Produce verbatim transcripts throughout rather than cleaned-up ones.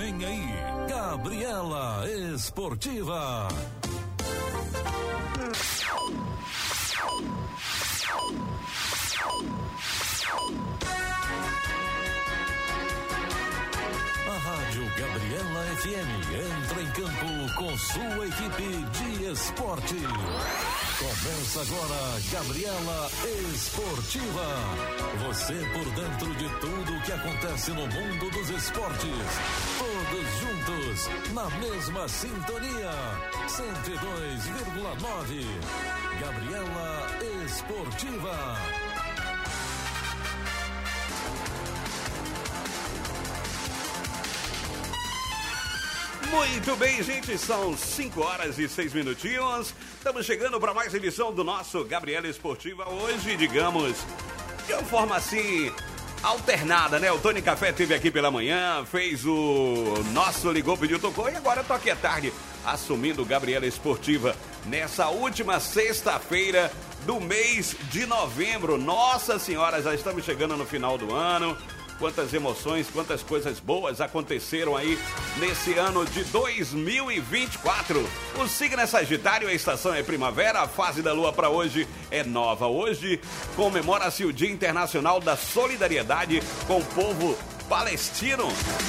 Vem aí, Gabriela Esportiva. A Rádio Gabriela F M entra em campo com sua equipe de esporte. Começa agora Gabriela Esportiva. Você por dentro de tudo o que acontece no mundo dos esportes. Todos juntos, na mesma sintonia. cento e dois vírgula nove. Gabriela Esportiva. Muito bem, gente, são cinco horas e seis minutinhos. Estamos chegando para mais edição do nosso Gabriela Esportiva. Hoje, digamos, de uma forma assim, alternada, né? O Tony Café esteve aqui pela manhã, fez o nosso Ligou, Pediu, Tocou, e agora tô aqui à tarde, assumindo Gabriela Esportiva nessa última sexta-feira do mês de novembro. Nossa Senhora, já estamos chegando no final do ano. Quantas emoções, quantas coisas boas aconteceram aí nesse ano de dois mil e vinte e quatro. O signo é Sagitário, a estação é primavera, a fase da lua para hoje é nova. Hoje comemora-se o Dia Internacional da Solidariedade com o povo palestino.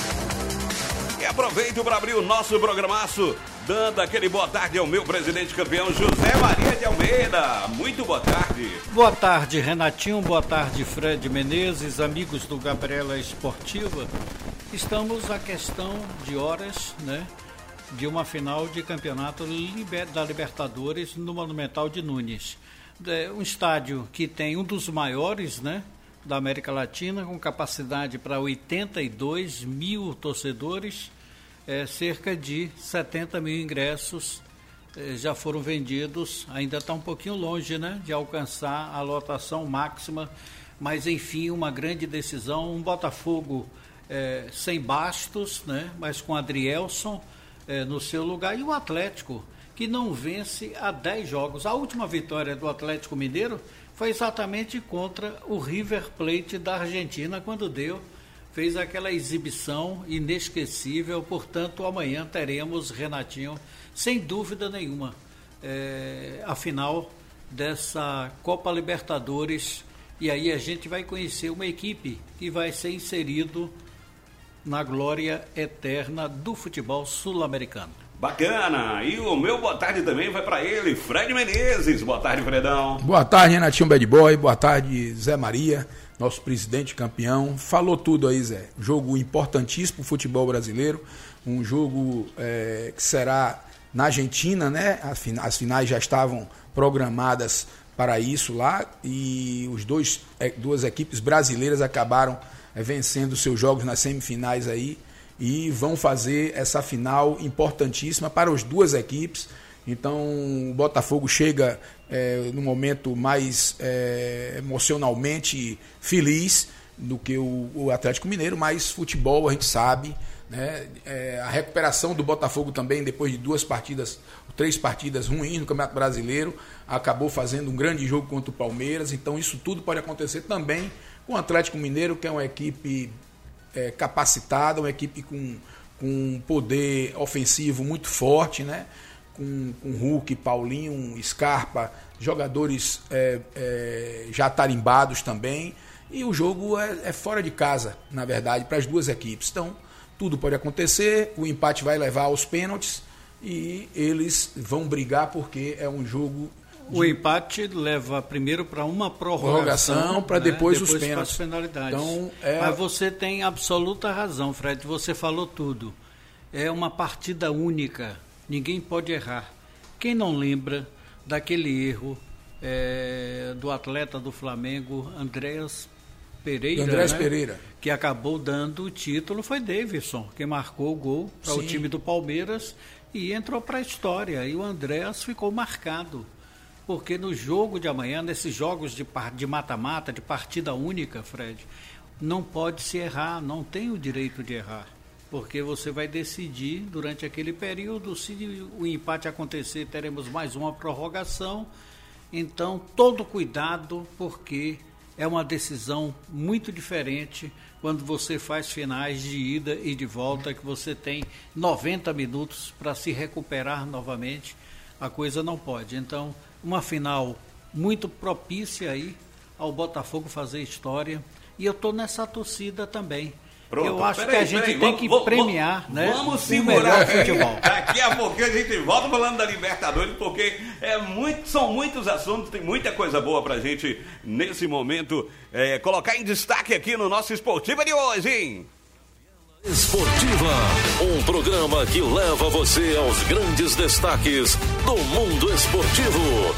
E aproveito para abrir o nosso programaço, dando aquele boa tarde ao meu presidente campeão, José Maria de Almeida. Muito boa tarde. Boa tarde, Renatinho. Boa tarde, Fred Menezes, amigos do Gabriela Esportiva. Estamos a questão de horas, né, de uma final de campeonato da Libertadores no Monumental de Nunes. É um estádio que tem um dos maiores, né, da América Latina, com capacidade para oitenta e dois mil torcedores, é, cerca de setenta mil ingressos é, já foram vendidos. Ainda está um pouquinho longe, né, de alcançar a lotação máxima, mas enfim, uma grande decisão. Um Botafogo é, sem Bastos, né, mas com Adrielson é, no seu lugar, e o Atlético, que não vence há dez jogos. A última vitória do Atlético Mineiro foi exatamente contra o River Plate da Argentina, quando deu, fez aquela exibição inesquecível. Portanto, amanhã teremos, Renatinho, sem dúvida nenhuma, é, a final dessa Copa Libertadores, e aí a gente vai conhecer uma equipe que vai ser inserido na glória eterna do futebol sul-americano. Bacana! E o meu boa tarde também vai para ele, Fred Menezes. Boa tarde, Fredão. Boa tarde, Renatinho Bad Boy. Boa tarde, Zé Maria, nosso presidente campeão. Falou tudo aí, Zé. Jogo importantíssimo para o futebol brasileiro. Um jogo é, que será na Argentina, né? As finais já estavam programadas para isso lá. E os dois, duas equipes brasileiras acabaram é, vencendo seus jogos nas semifinais aí. E vão fazer essa final importantíssima para as duas equipes. Então o Botafogo chega é, no momento mais é, emocionalmente feliz do que o, o Atlético Mineiro, mas futebol a gente sabe, né? É, a recuperação do Botafogo também, depois de duas partidas, três partidas ruins no Campeonato Brasileiro, acabou fazendo um grande jogo contra o Palmeiras. Então isso tudo pode acontecer também com o Atlético Mineiro, que é uma equipe É, capacitada, uma equipe com, com um poder ofensivo muito forte, né? com, com Hulk, Paulinho, Scarpa, jogadores é, é, já tarimbados também, e o jogo é, é fora de casa, na verdade, para as duas equipes. Então, tudo pode acontecer, o empate vai levar aos pênaltis e eles vão brigar porque é um jogo... O empate leva primeiro para uma prorrogação, para né? depois, depois os pênaltis. penalidades. Então, é... Mas você tem absoluta razão, Fred, você falou tudo. É uma partida única, ninguém pode errar. Quem não lembra daquele erro é, do atleta do Flamengo, Andrés Pereira, Andrés né? Pereira, que acabou dando o título, foi Davidson, que marcou o gol para o time do Palmeiras e entrou para a história. E o Andrés ficou marcado. Porque no jogo de amanhã, nesses jogos de, de mata-mata, de partida única, Fred, não pode se errar, não tem o direito de errar. Porque você vai decidir durante aquele período, se o empate acontecer, teremos mais uma prorrogação. Então, todo cuidado, porque é uma decisão muito diferente quando você faz finais de ida e de volta, que você tem noventa minutos para se recuperar novamente. A coisa não pode. Então, uma final muito propícia aí ao Botafogo fazer história. E eu estou nessa torcida também. Pronto, eu acho que aí, a gente aí, tem vamos, que vamos, premiar, vamos, né, vamos o segurar melhor futebol. Daqui a pouquinho a gente volta falando da Libertadores, porque é muito, são muitos assuntos, tem muita coisa boa pra gente nesse momento é, colocar em destaque aqui no nosso Esportiva de hoje, hein? Esportiva, um programa que leva você aos grandes destaques do mundo esportivo.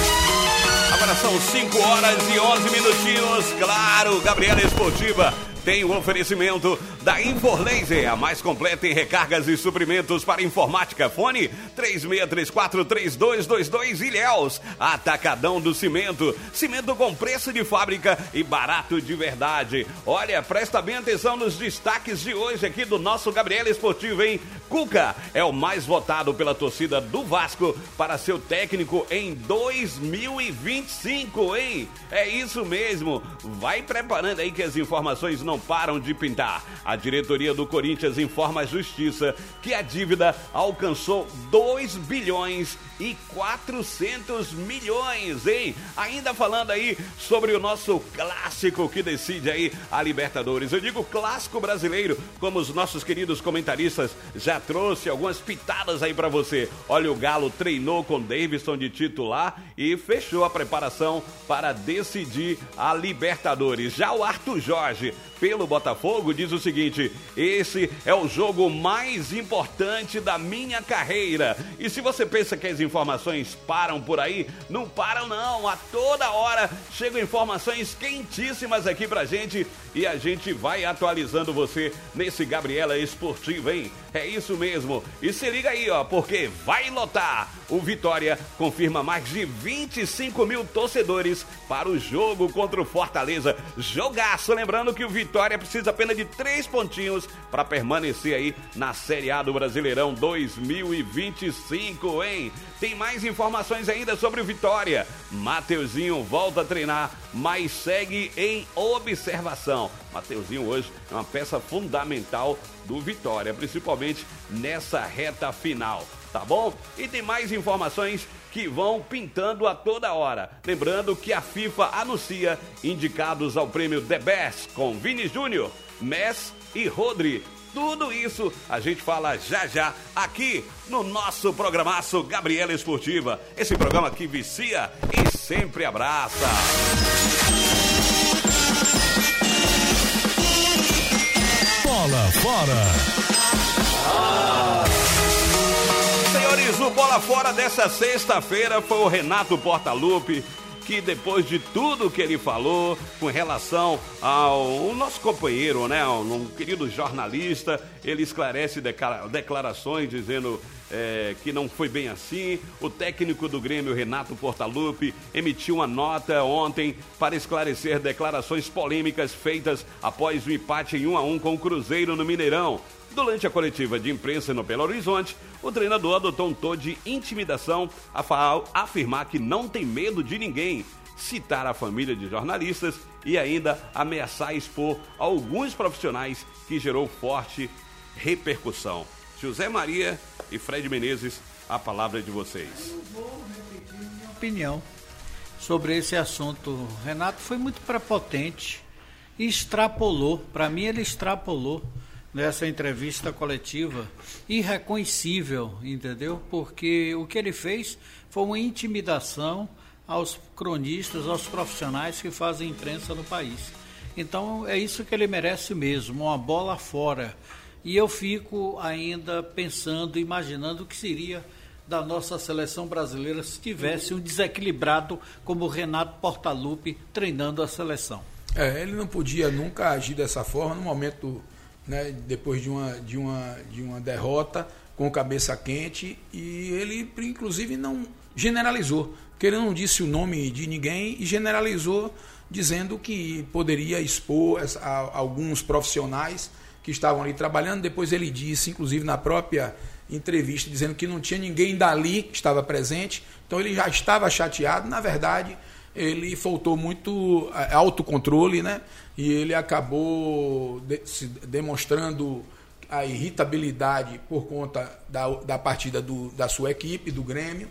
Agora são cinco horas e onze minutinhos, claro, Gabriela Esportiva tem o oferecimento da Inforlaser, a mais completa em recargas e suprimentos para informática. Fone três seis três quatro, três dois dois dois. Ilhéus, Atacadão do Cimento. Cimento com preço de fábrica e barato de verdade. Olha, presta bem atenção nos destaques de hoje aqui do nosso Gabriela Esportivo, hein? Cuca é o mais votado pela torcida do Vasco para seu técnico em dois mil e vinte e cinco, hein? É isso mesmo. Vai preparando aí que as informações não não param de pintar. A diretoria do Corinthians informa à Justiça que a dívida alcançou dois bilhões e quatrocentos milhões, hein? Ainda falando aí sobre o nosso clássico que decide aí a Libertadores. Eu digo clássico brasileiro, como os nossos queridos comentaristas já trouxe algumas pitadas aí pra você. Olha, o Galo treinou com Davidson de titular e fechou a preparação para decidir a Libertadores. Já o Arthur Jorge, pelo Botafogo, diz o seguinte: esse é o jogo mais importante da minha carreira. E se você pensa que as informações param por aí, não param não. A toda hora chegam informações quentíssimas aqui pra gente e a gente vai atualizando você nesse Gabriela Esportiva, hein? É isso mesmo. E se liga aí, ó, porque vai lotar. O Vitória confirma mais de vinte e cinco mil torcedores para o jogo contra o Fortaleza. Jogaço. Lembrando que o Vitória precisa apenas de três pontinhos para permanecer aí na Série A do Brasileirão dois mil e vinte e cinco, hein? Tem mais informações ainda sobre o Vitória. Mateuzinho volta a treinar, mas segue em observação. Mateuzinho hoje é uma peça fundamental do Vitória, principalmente nessa reta final, tá bom? E tem mais informações que vão pintando a toda hora. Lembrando que a FIFA anuncia indicados ao prêmio The Best com Vini Júnior, Messi e Rodri. Tudo isso a gente fala já já aqui no nosso programaço Gabriela Esportiva. Esse programa que vicia e sempre abraça. Bola fora. Ah. Senhores, o Bola Fora dessa sexta-feira foi o Renato Portaluppi, que depois de tudo que ele falou com relação ao nosso companheiro, né, um querido jornalista, ele esclarece declarações dizendo é, que não foi bem assim. O técnico do Grêmio, Renato Portaluppi, emitiu uma nota ontem para esclarecer declarações polêmicas feitas após o empate em um a um com o Cruzeiro no Mineirão. Durante a coletiva de imprensa no Belo Horizonte, o treinador adotou um tom de intimidação a afirmar que não tem medo de ninguém, citar a família de jornalistas e ainda ameaçar expor alguns profissionais, que gerou forte repercussão. José Maria e Fred Menezes, a palavra é de vocês. Eu vou repetir minha opinião sobre esse assunto. Renato foi muito prepotente e extrapolou, para mim ele extrapolou nessa entrevista coletiva, irreconhecível, entendeu? Porque o que ele fez foi uma intimidação aos cronistas, aos profissionais que fazem imprensa no país. Então é isso que ele merece mesmo, uma bola fora. E eu fico ainda pensando, imaginando o que seria da nossa seleção brasileira se tivesse um desequilibrado como o Renato Portaluppi treinando a seleção. É, ele não podia nunca agir dessa forma no momento, né, depois de uma, de, uma, de uma derrota, com cabeça quente, e ele inclusive não generalizou, porque ele não disse o nome de ninguém e generalizou dizendo que poderia expor a, a alguns profissionais que estavam ali trabalhando. Depois ele disse, inclusive na própria entrevista, dizendo que não tinha ninguém dali que estava presente, então ele já estava chateado. Na verdade, ele faltou muito autocontrole, né? E ele acabou de, se demonstrando a irritabilidade por conta da, da partida do, da sua equipe, do Grêmio,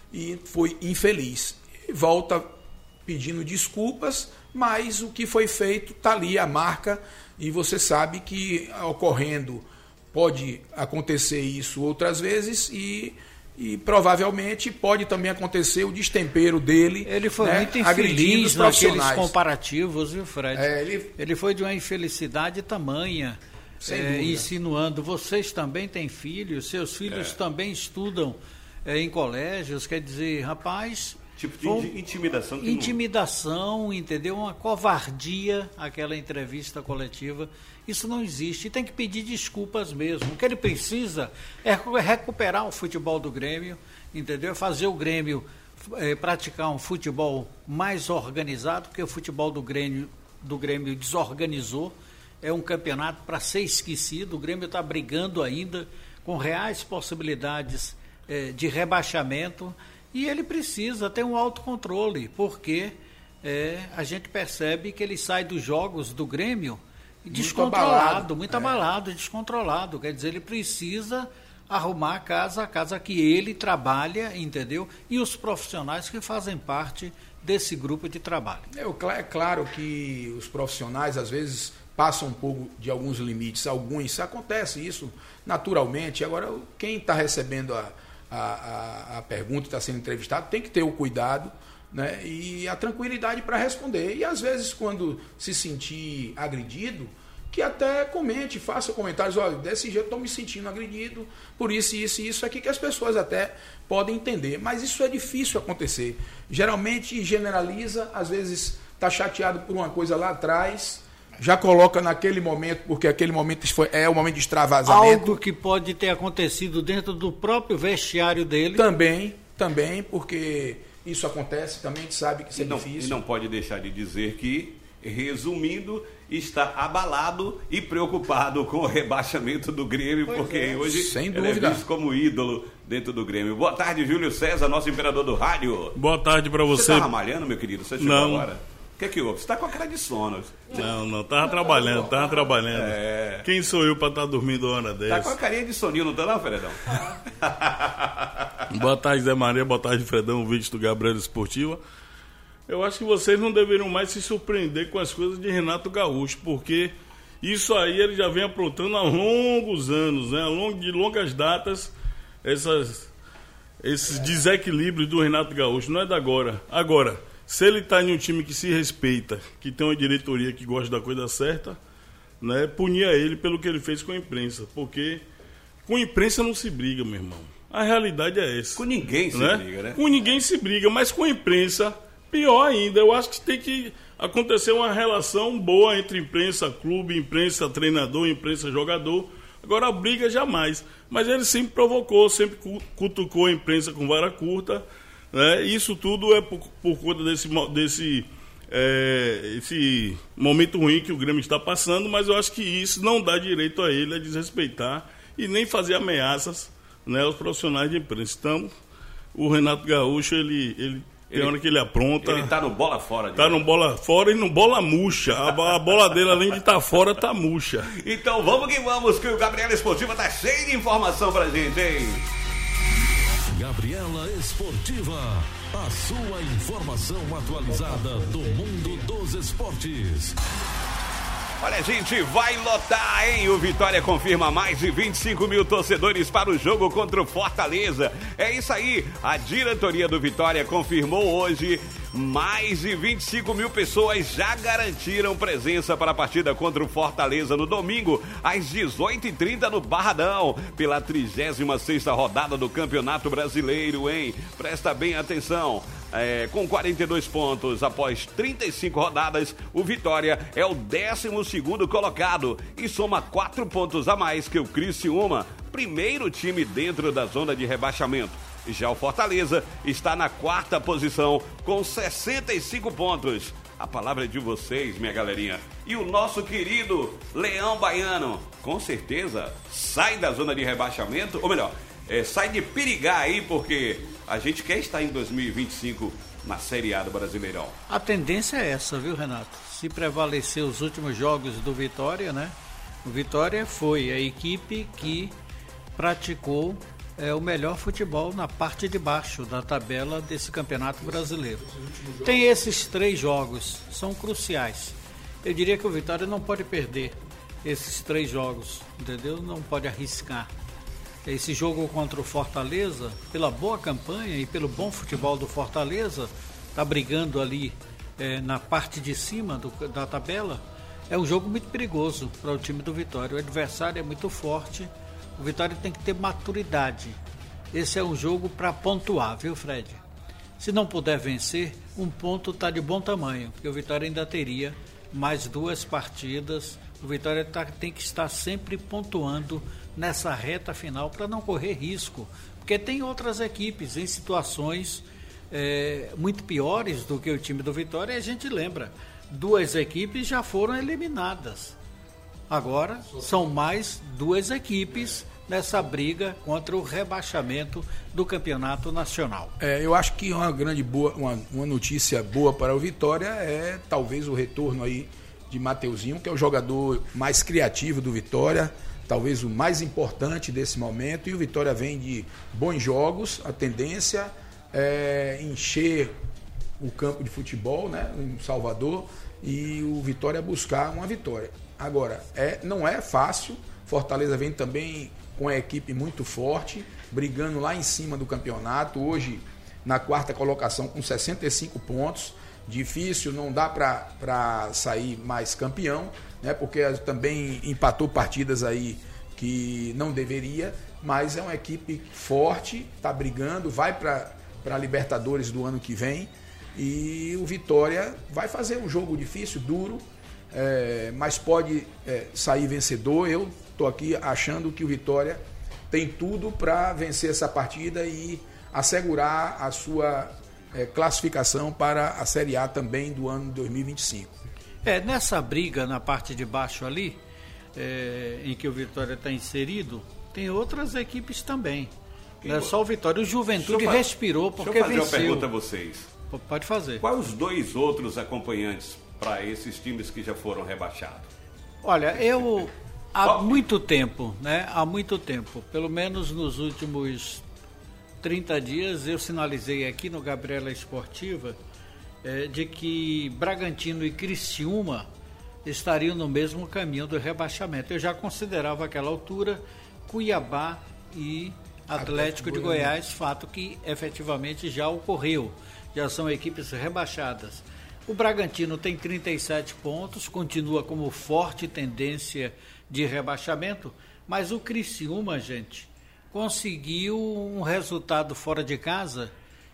e foi infeliz. E volta pedindo desculpas, mas o que foi feito está ali, a marca, e você sabe que ocorrendo pode acontecer isso outras vezes e, e provavelmente pode também acontecer o destempero dele. Ele foi, né, muito infeliz naqueles comparativos, viu, Fred? É, ele... ele foi de uma infelicidade tamanha. É, insinuando, vocês também têm filhos, seus filhos é. também estudam é, em colégios, quer dizer, rapaz... Tipo de um, intimidação. Que intimidação, não... entendeu? Uma covardia, aquela entrevista coletiva. Isso não existe e tem que pedir desculpas mesmo. O que ele precisa é recuperar o futebol do Grêmio, entendeu? Fazer o Grêmio é, praticar um futebol mais organizado, porque o futebol do Grêmio, do Grêmio desorganizou. É um campeonato para ser esquecido. O Grêmio está brigando ainda com reais possibilidades eh, de rebaixamento e ele precisa ter um autocontrole, porque eh, a gente percebe que ele sai dos jogos do Grêmio muito descontrolado, abalado, muito é. abalado, descontrolado. Quer dizer, ele precisa arrumar a casa, a casa que ele trabalha, entendeu? E os profissionais que fazem parte desse grupo de trabalho. É, é claro que os profissionais, às vezes... passam um pouco de alguns limites, alguns, acontece isso naturalmente. Agora, quem está recebendo a, a, a pergunta, está sendo entrevistado, tem que ter o cuidado, né, e a tranquilidade para responder. E às vezes, quando se sentir agredido, que até comente, faça comentários, olha, desse jeito estou me sentindo agredido, por isso, isso e isso aqui, que as pessoas até podem entender. Mas isso é difícil acontecer. Geralmente generaliza, às vezes está chateado por uma coisa lá atrás, já coloca naquele momento, porque aquele momento foi, é o momento de extravasamento. Algo que pode ter acontecido dentro do próprio vestiário dele. Também, também, porque isso acontece, também a gente sabe que isso é e não, difícil. E não pode deixar de dizer que, resumindo, está abalado e preocupado com o rebaixamento do Grêmio, pois porque é, hoje sem ele dúvida. é visto como ídolo dentro do Grêmio. Boa tarde, Júlio César, nosso imperador do rádio. Boa tarde para você. Você estava malhando, meu querido? Você chegou não. agora? O que é que houve? Você está com a cara de sono. Não, não, tava trabalhando, tava trabalhando. É... Quem sou eu para estar tá dormindo hora dessa? Tá com a carinha de soninho, não tá não, Fredão? Boa tarde, Zé Maria, boa tarde, Fredão, vídeo do Gabriela Esportiva. Eu acho que vocês não deveriam mais se surpreender com as coisas de Renato Gaúcho, porque isso aí ele já vem aprontando há longos anos, né? Há long, de longas datas, essas, esses desequilíbrios do Renato Gaúcho, não é da agora. Agora... se ele está em um time que se respeita, que tem uma diretoria que gosta da coisa certa, né, punir a ele pelo que ele fez com a imprensa. Porque com a imprensa não se briga, meu irmão. A realidade é essa. Com ninguém se né? briga, né? Com ninguém se briga, mas com a imprensa, pior ainda. Eu acho que tem que acontecer uma relação boa entre imprensa, clube, imprensa, treinador, imprensa, jogador. Agora a briga jamais. Mas ele sempre provocou, sempre cutucou a imprensa com vara curta. É, isso tudo é por, por conta desse, desse é, esse momento ruim que o Grêmio está passando, mas eu acho que isso não dá direito a ele a desrespeitar e nem fazer ameaças, né, aos profissionais de imprensa. Então, o Renato Gaúcho, ele, ele, tem hora que ele apronta. Ele está no bola fora. Está no bola fora e no bola murcha. A, a bola dele, além de estar tá fora, está murcha. Então vamos que vamos, que o Gabriela Esportiva está cheio de informação pra gente, hein? Gabriela Esportiva, a sua informação atualizada do mundo dos esportes. Olha, gente, vai lotar, hein? O Vitória confirma mais de vinte e cinco mil torcedores para o jogo contra o Fortaleza. É isso aí, a diretoria do Vitória confirmou hoje mais de vinte e cinco mil pessoas já garantiram presença para a partida contra o Fortaleza no domingo, às dezoito e trinta no Barradão, pela trigésima sexta rodada do Campeonato Brasileiro, hein? Presta bem atenção. É, com quarenta e dois pontos após trinta e cinco rodadas, o Vitória é o décimo segundo colocado e soma quatro pontos a mais que o Criciúma, primeiro time dentro da zona de rebaixamento. Já o Fortaleza está na quarta posição com sessenta e cinco pontos. A palavra é de vocês, minha galerinha. E o nosso querido Leão Baiano, com certeza, sai da zona de rebaixamento, ou melhor, é, sai de perigar aí, porque a gente quer estar em dois mil e vinte e cinco na Série A do Brasileirão? A tendência é essa, viu, Renato? Se prevalecer os últimos jogos do Vitória, né? O Vitória foi a equipe que praticou é, o melhor futebol na parte de baixo da tabela desse Campeonato Brasileiro. Tem esses três jogos, são cruciais. Eu diria que o Vitória não pode perder esses três jogos, entendeu? Não pode arriscar. Esse jogo contra o Fortaleza, pela boa campanha e pelo bom futebol do Fortaleza, está brigando ali é, na parte de cima do, da tabela. É um jogo muito perigoso para o time do Vitória. O adversário é muito forte. O Vitória tem que ter maturidade. Esse é um jogo para pontuar, viu, Fred? Se não puder vencer, um ponto está de bom tamanho, porque o Vitória ainda teria mais duas partidas. O Vitória tá, tem que estar sempre pontuando nessa reta final para não correr risco, porque tem outras equipes em situações é, muito piores do que o time do Vitória. E a gente lembra, duas equipes já foram eliminadas. Agora são mais duas equipes nessa briga contra o rebaixamento do Campeonato Nacional. É, eu acho que uma grande boa, uma, uma notícia boa para o Vitória é talvez o retorno aí de Mateuzinho, que é o jogador mais criativo do Vitória, talvez o mais importante desse momento, e o Vitória vem de bons jogos. A tendência é encher o campo de futebol, né, em Salvador, e o Vitória buscar uma vitória. Agora, é, não é fácil. Fortaleza vem também com a equipe muito forte, brigando lá em cima do campeonato, hoje na quarta colocação com sessenta e cinco pontos. Difícil, não dá para sair mais campeão, né, porque também empatou partidas aí que não deveria, mas é uma equipe forte, está brigando, vai para a Libertadores do ano que vem, e o Vitória vai fazer um jogo difícil, duro, é, mas pode é, sair vencedor. Eu estou aqui achando que o Vitória tem tudo para vencer essa partida e assegurar a sua É, classificação para a Série A também do ano dois mil e vinte e cinco. É, nessa briga na parte de baixo ali, é, em que o Vitória está inserido, tem outras equipes também. Não é só o Vitória. O Juventude deixa respirou porque venceu. Deixa eu venceu. fazer uma pergunta a vocês. P- pode fazer. Quais os dois outros acompanhantes para esses times que já foram rebaixados? Olha, eu há muito tempo, né? Há muito tempo, pelo menos nos últimos trinta dias, eu sinalizei aqui no Gabriela Esportiva é, de que Bragantino e Criciúma estariam no mesmo caminho do rebaixamento. Eu já considerava àquela altura Cuiabá e Atlético de Goiás, fato que efetivamente já ocorreu, já são equipes rebaixadas. O Bragantino tem trinta e sete pontos, continua como forte tendência de rebaixamento, mas o Criciúma, gente, conseguiu um resultado fora de casa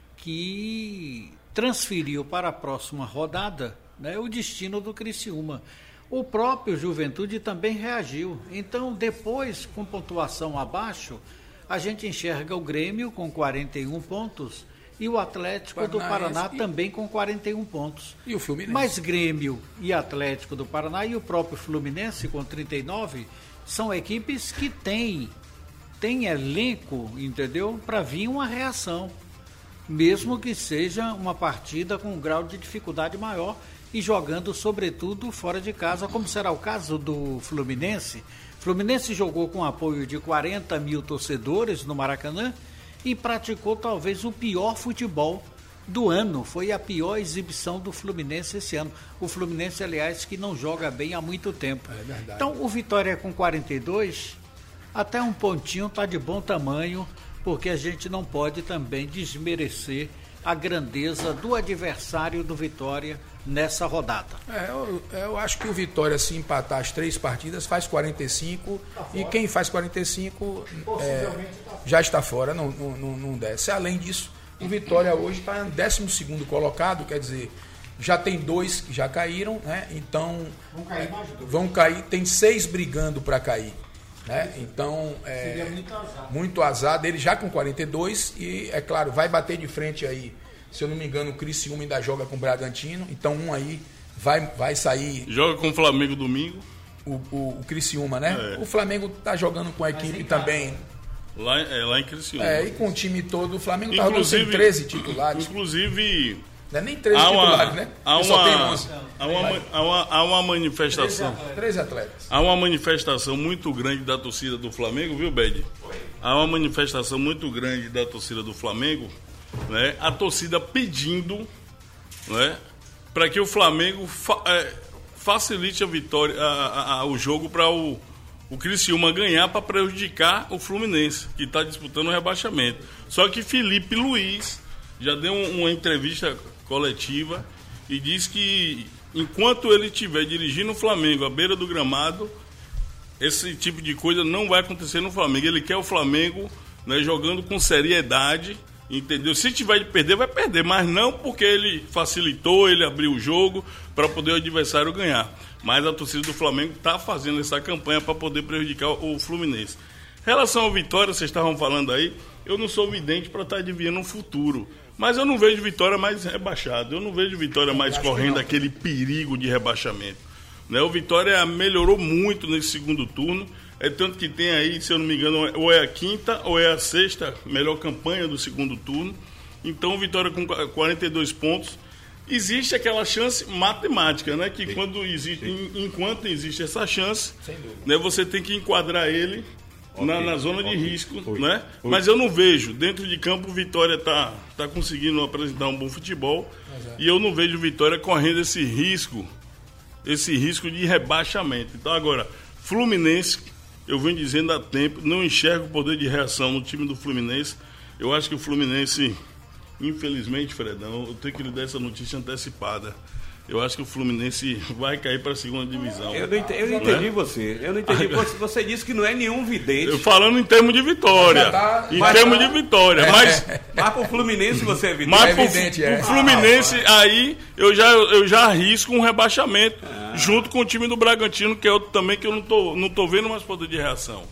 que transferiu para a próxima rodada, né, o destino do Criciúma. O próprio Juventude também reagiu. Então, depois, com pontuação abaixo, a gente enxerga o Grêmio com quarenta e um pontos e o Atlético do Paraná e... também com quarenta e um pontos. E o Fluminense? Mas Grêmio e Atlético do Paraná e o próprio Fluminense com trinta e nove são equipes que têm tem elenco, entendeu? Para vir uma reação, mesmo que seja uma partida com um grau de dificuldade maior e jogando sobretudo fora de casa, como será o caso do Fluminense. Fluminense jogou com apoio de quarenta mil torcedores no Maracanã e praticou talvez o pior futebol do ano. Foi a pior exibição do Fluminense esse ano. O Fluminense, aliás, que não joga bem há muito tempo. É verdade. Então, o Vitória com quarenta e dois... até um pontinho está de bom tamanho, porque a gente não pode também desmerecer a grandeza do adversário do Vitória nessa rodada. É, eu, eu acho que o Vitória, se empatar as três partidas, faz quarenta e cinco, tá, e quem faz quarenta e cinco é, tá já está fora, não, não, não desce. Além disso, o Vitória hoje está em décimo segundo colocado, quer dizer, já tem dois que já caíram, né? Então vão cair, mais dois. Vão cair, tem seis brigando para cair. Né? Então, é, muito azar. muito azar dele já com quarenta e dois, e é claro, vai bater de frente aí, se eu não me engano, o Criciúma ainda joga com o Bragantino, então um aí vai, vai sair. Joga com o Flamengo domingo. O, o, o Criciúma, né? É. O Flamengo tá jogando com a equipe também. Lá, é, lá em Criciúma. É, e com o time todo, o Flamengo tá jogando sem treze titulares. Inclusive, Não é nem treze há uma, titulares, né? Há uma, só tem onze. Há uma, há uma, há uma manifestação. treze atletas. Há uma manifestação muito grande da torcida do Flamengo, viu, Bede? Há uma manifestação muito grande da torcida do Flamengo, né? A torcida pedindo, né, para que o Flamengo fa é, facilite a vitória, a, a, a, o jogo para o, o Criciúma ganhar, para prejudicar o Fluminense, que está disputando o rebaixamento. Só que Felipe Luiz já deu uma entrevista coletiva e diz que enquanto ele estiver dirigindo o Flamengo à beira do gramado, esse tipo de coisa não vai acontecer no Flamengo. Ele quer o Flamengo, né, jogando com seriedade, entendeu? Se tiver de perder, vai perder, mas não porque ele facilitou, ele abriu o jogo para poder o adversário ganhar. Mas a torcida do Flamengo está fazendo essa campanha para poder prejudicar o Fluminense. Em relação ao Vitória, vocês estavam falando aí, eu não sou vidente para estar adivinhando o futuro. Mas eu não vejo Vitória mais rebaixado, eu não vejo Vitória mais correndo aquele perigo de rebaixamento. Né? O Vitória melhorou muito nesse segundo turno, é tanto que tem aí, se eu não me engano, ou é a quinta ou é a sexta melhor campanha do segundo turno. Então o Vitória com quarenta e dois pontos. Existe aquela chance matemática, né? Que quando existe, em, enquanto existe essa chance, né, você tem que enquadrar ele Okay, na, na zona okay. de risco, Oi. né? Oi. Mas eu não vejo, dentro de campo o Vitória tá, tá conseguindo apresentar um bom futebol, é. e eu não vejo o Vitória correndo esse risco, esse risco de rebaixamento. Então agora, Fluminense, eu venho dizendo há tempo, não enxergo o poder de reação no time do Fluminense. Eu acho que o Fluminense, infelizmente, Fredão, eu tenho que lhe dar essa notícia antecipada. Eu acho que o Fluminense vai cair para a segunda divisão. Eu não entendi, eu não entendi você. Eu não entendi. Você, você disse que não é nenhum vidente. Eu falando em termos de vitória. Tá, em termos tá. de vitória. É, mas é. mas para o Fluminense você é vidente. Mas é pro, evidente, é. pro Fluminense, ah, aí eu já, eu já arrisco um rebaixamento ah. junto com o time do Bragantino, que é outro também que eu não tô, não tô vendo mais poder de reação.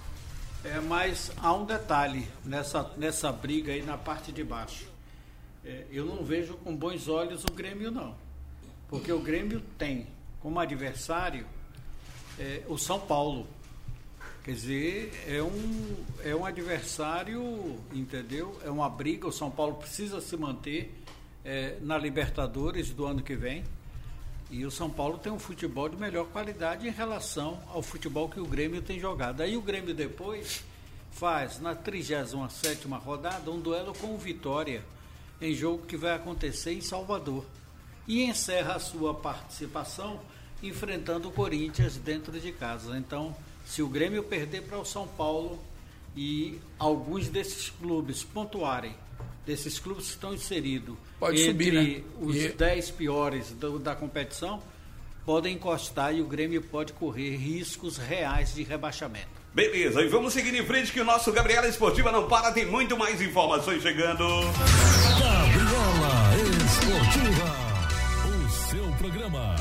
É, mas há um detalhe nessa, nessa briga aí na parte de baixo. É, eu não vejo com bons olhos o Grêmio, não. Porque o Grêmio tem como adversário é, o São Paulo. Quer dizer, é um, é um adversário, entendeu? É uma briga. O São Paulo precisa se manter é, na Libertadores do ano que vem. E o São Paulo tem um futebol de melhor qualidade em relação ao futebol que o Grêmio tem jogado. Aí o Grêmio depois faz, na trigésima sétima rodada, um duelo com o Vitória, em jogo que vai acontecer em Salvador. E encerra a sua participação enfrentando o Corinthians dentro de casa. Então, se o Grêmio perder para o São Paulo e alguns desses clubes pontuarem, desses clubes que estão inseridos Pode entre subir, né? os e... dez piores do, da competição, podem encostar e o Grêmio pode correr riscos reais de rebaixamento. Beleza, e vamos seguir em frente que o nosso Gabriela Esportiva não para, tem muito mais informações chegando. Gabriela Esportiva. Seu programa.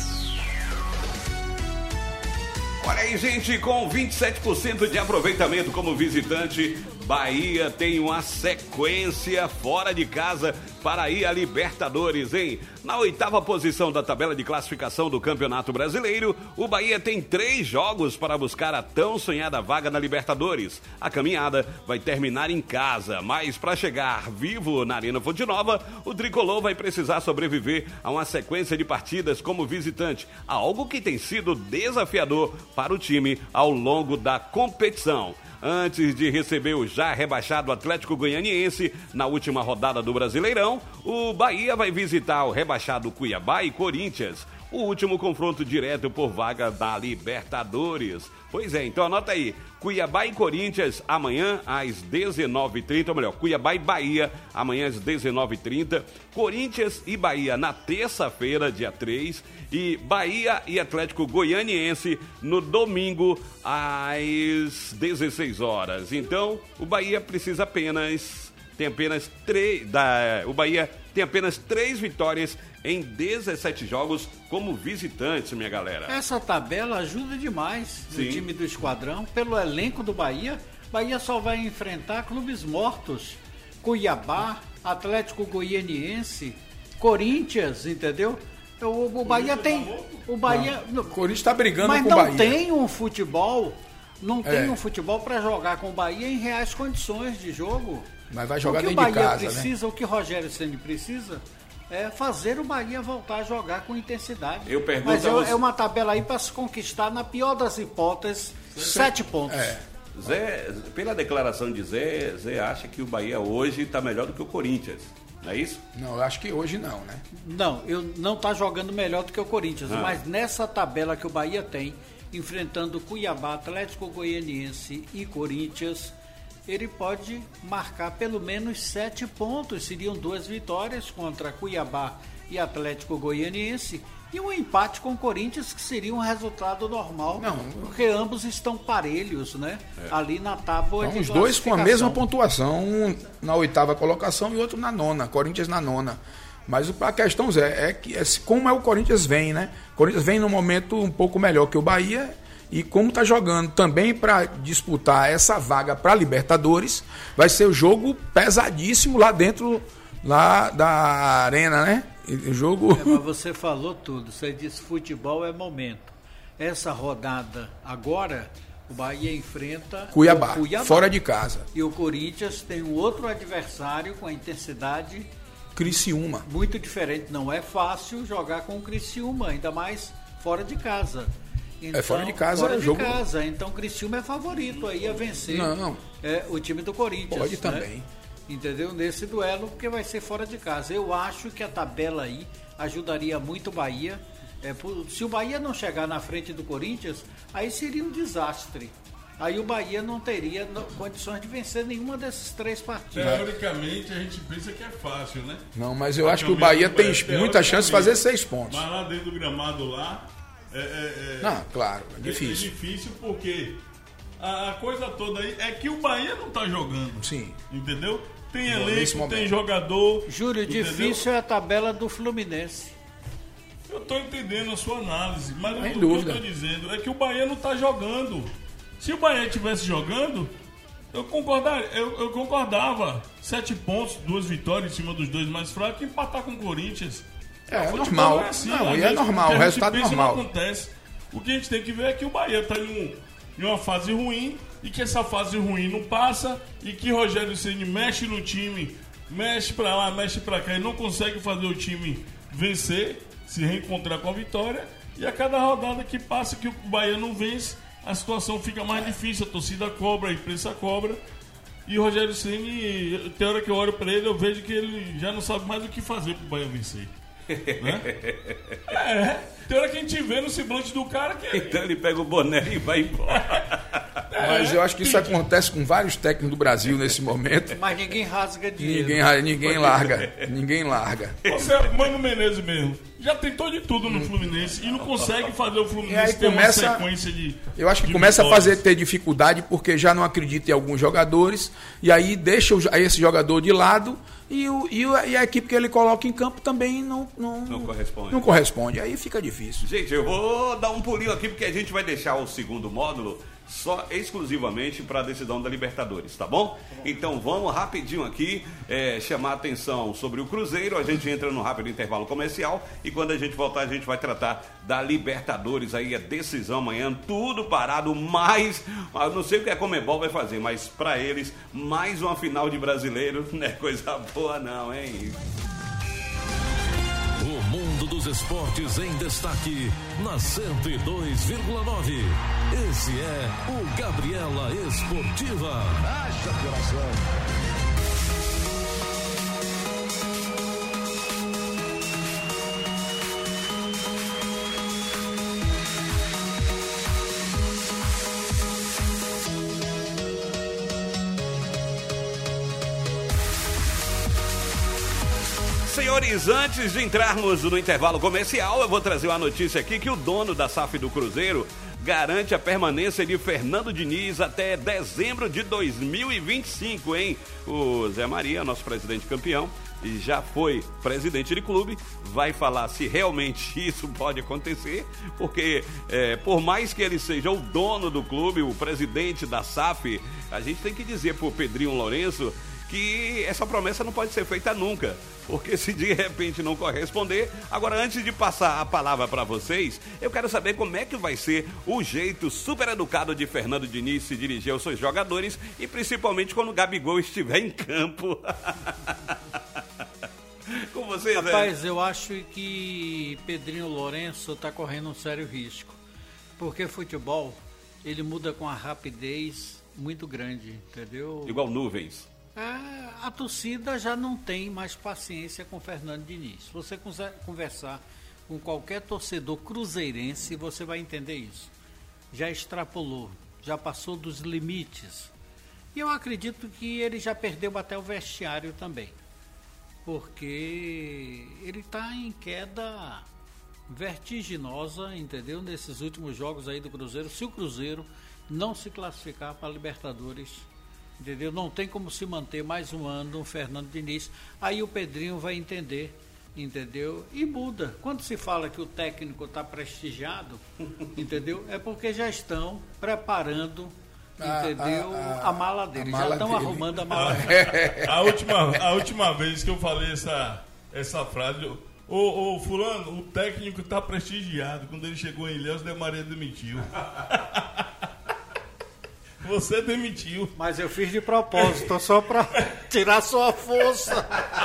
Olha aí, gente, com vinte e sete por cento de aproveitamento como visitante, Bahia tem uma sequência fora de casa para ir a Libertadores, hein? Na oitava posição da tabela de classificação do Campeonato Brasileiro, o Bahia tem três jogos para buscar a tão sonhada vaga na Libertadores. A caminhada vai terminar em casa, mas para chegar vivo na Arena Fonte Nova, o tricolor vai precisar sobreviver a uma sequência de partidas como visitante, algo que tem sido desafiador para o time ao longo da competição. Antes de receber o já rebaixado Atlético Goianiense na última rodada do Brasileirão, o Bahia vai visitar o rebaixado Cuiabá e Corinthians, o último confronto direto por vaga da Libertadores. Pois é, então anota aí, Cuiabá e Corinthians amanhã às dezenove e trinta, ou melhor, Cuiabá e Bahia amanhã às dezenove e trinta, Corinthians e Bahia na terça-feira, dia três, e Bahia e Atlético Goianiense no domingo às dezesseis horas. Então, o Bahia precisa apenas, tem apenas três, da, o Bahia tem apenas três vitórias em dezessete jogos como visitante, minha galera. Essa tabela ajuda demais Sim. o time do Esquadrão, pelo elenco do Bahia. Bahia só vai enfrentar clubes mortos, Cuiabá, Atlético Goianiense, Corinthians, entendeu? O, o Bahia tem... O Bahia... O Corinthians está brigando mas com o Bahia. Mas não tem um futebol... Não tem É. um futebol para jogar com o Bahia em reais condições de jogo. Mas vai jogar o que dentro o Bahia de casa, precisa, né? o que o Rogério Ceni precisa é, fazer o Bahia voltar a jogar com intensidade. Eu pergunto Mas é, você... é uma tabela aí para se conquistar, na pior das hipóteses, sete pontos. É. Zé, pela declaração de Zé, Zé acha que o Bahia hoje está melhor do que o Corinthians, não é isso? Não, eu acho que hoje não, né? Não, eu não está jogando melhor do que o Corinthians, Ah. mas nessa tabela que o Bahia tem, enfrentando Cuiabá, Atlético Goianiense e Corinthians, ele pode marcar pelo menos sete pontos. Seriam duas vitórias contra Cuiabá e Atlético Goianiense e um empate com o Corinthians, que seria um resultado normal, Não. porque ambos estão parelhos, né? É. Ali na tábua Então, de os dois com a classificação. mesma pontuação, um na oitava colocação e outro na nona, Corinthians na nona. Mas a questão, Zé, é que é, como é o Corinthians vem, né? O Corinthians vem num momento um pouco melhor que o Bahia. E como está jogando também para disputar essa vaga para Libertadores, vai ser o jogo pesadíssimo lá dentro lá da arena, né? O jogo... É, mas você falou tudo, você disse futebol é momento. Essa rodada agora, o Bahia enfrenta Cuiabá, o Cuiabá, fora de casa. E o Corinthians tem um outro adversário com a intensidade Criciúma. muito diferente. Não é fácil jogar com o Criciúma, ainda mais fora de casa. Então, é fora de casa, fora é de jogo... casa. Então o Criciúma é favorito aí a vencer Não. É, o time do Corinthians. Pode né? também. Entendeu? Nesse duelo, porque vai ser fora de casa. Eu acho que a tabela aí ajudaria muito o Bahia. É, por, se o Bahia não chegar na frente do Corinthians, aí seria um desastre. Aí o Bahia não teria no, condições de vencer nenhuma desses três partidos. Teoricamente, a gente pensa que é fácil, né? Não, mas eu acho que o Bahia tem muita chance de fazer seis pontos. Mas lá dentro do gramado lá... É, é, é, não, claro, é difícil. É, é difícil porque a, a coisa toda aí é que o Bahia não tá jogando. Sim. Entendeu? Tem Bom, elenco, tem jogador. Júlio, entendeu? difícil é a tabela do Fluminense. Eu tô entendendo a sua análise, mas Sem o que dúvida. eu tô dizendo é que o Bahia não tá jogando. Se o Bahia estivesse jogando, eu, concordar, eu, eu concordava. Sete pontos, duas vitórias em cima dos dois mais fracos e empatar com o Corinthians. É, é Futebol normal. não é assim, Não, às e é vezes, normal, que a o gente resultado pensa normal. Não acontece. O que a gente tem que ver é que o Bahia está em, um, em uma fase ruim e que essa fase ruim não passa e que Rogério Ceni mexe no time, mexe para lá, mexe para cá e não consegue fazer o time vencer, se reencontrar com a vitória. E a cada rodada que passa que o Bahia não vence, a situação fica mais difícil, a torcida cobra, a imprensa cobra. E o Rogério Ceni, tem hora que eu olho para ele, eu vejo que ele já não sabe mais o que fazer pro Bahia vencer. Né? É, tem hora que a gente vê no semblante do cara que... Então ele pega o boné e vai embora. Mas eu acho que isso acontece com vários técnicos do Brasil nesse momento. Mas ninguém rasga dinheiro. Ninguém, ninguém larga. Ninguém larga. Você, Mano Menezes mesmo, já tentou de tudo no Fluminense e não consegue fazer o E Fluminense aí ter começa- uma sequência de. Eu acho que de começa a vitórias. fazer ter dificuldade porque já não acredita em alguns jogadores e aí deixa o- esse jogador de lado e, o- e o- e a equipe que ele coloca em campo também não, não, Não corresponde. não corresponde. Aí fica difícil. Gente, eu vou dar um pulinho aqui porque a gente vai deixar o segundo módulo só exclusivamente para a decisão da Libertadores, tá bom? Então vamos rapidinho aqui é, chamar a atenção sobre o Cruzeiro. A gente entra no rápido intervalo comercial e quando a gente voltar a gente vai tratar da Libertadores. Aí a decisão amanhã, tudo parado, mais, eu não sei o que a Conmebol vai fazer, mas para eles mais uma final de brasileiro não é coisa boa não, hein? O mundo dos esportes em destaque na cento e dois vírgula nove. Esse é o Gabriela Esportiva. Haja coração. Senhores, antes de entrarmos no intervalo comercial, eu vou trazer uma notícia aqui que o dono da S A F do Cruzeiro garante a permanência de Fernando Diniz até dezembro de dois mil e vinte e cinco, hein? O Zé Maria, nosso presidente campeão, e já foi presidente de clube, vai falar se realmente isso pode acontecer, porque é, por mais que ele seja o dono do clube, o presidente da S A F, a gente tem que dizer pro Pedrinho Lourenço que essa promessa não pode ser feita nunca, porque se de repente não corresponder... Agora, antes de passar a palavra para vocês, eu quero saber como é que vai ser o jeito super educado de Fernando Diniz se dirigir aos seus jogadores e principalmente quando o Gabigol estiver em campo. Com você, Zé? Rapaz, eu acho que Pedrinho Lourenço está correndo um sério risco. Porque futebol, ele muda com a rapidez muito grande, entendeu? Igual nuvens. É, a torcida já não tem mais paciência com Fernando Diniz. Se você conversar com qualquer torcedor cruzeirense, você vai entender isso. Já extrapolou, já passou dos limites. E eu acredito que ele já perdeu até o vestiário também. Porque ele está em queda vertiginosa, entendeu? Nesses últimos jogos aí do Cruzeiro. Se o Cruzeiro não se classificar para a Libertadores, entendeu? Não tem como se manter mais um ano o Fernando Diniz. Aí o Pedrinho vai entender, entendeu? E muda. Quando se fala que o técnico está prestigiado, entendeu? É porque já estão preparando, entendeu? A, a, a, a mala dele. A mala já estão arrumando a mala dele. A, a, última, a última vez que eu falei essa, essa frase, ô, ô fulano, o técnico está prestigiado. Quando ele chegou em Ilhéus, Zé Maria demitiu. Você demitiu. Mas eu fiz de propósito, só para tirar sua força.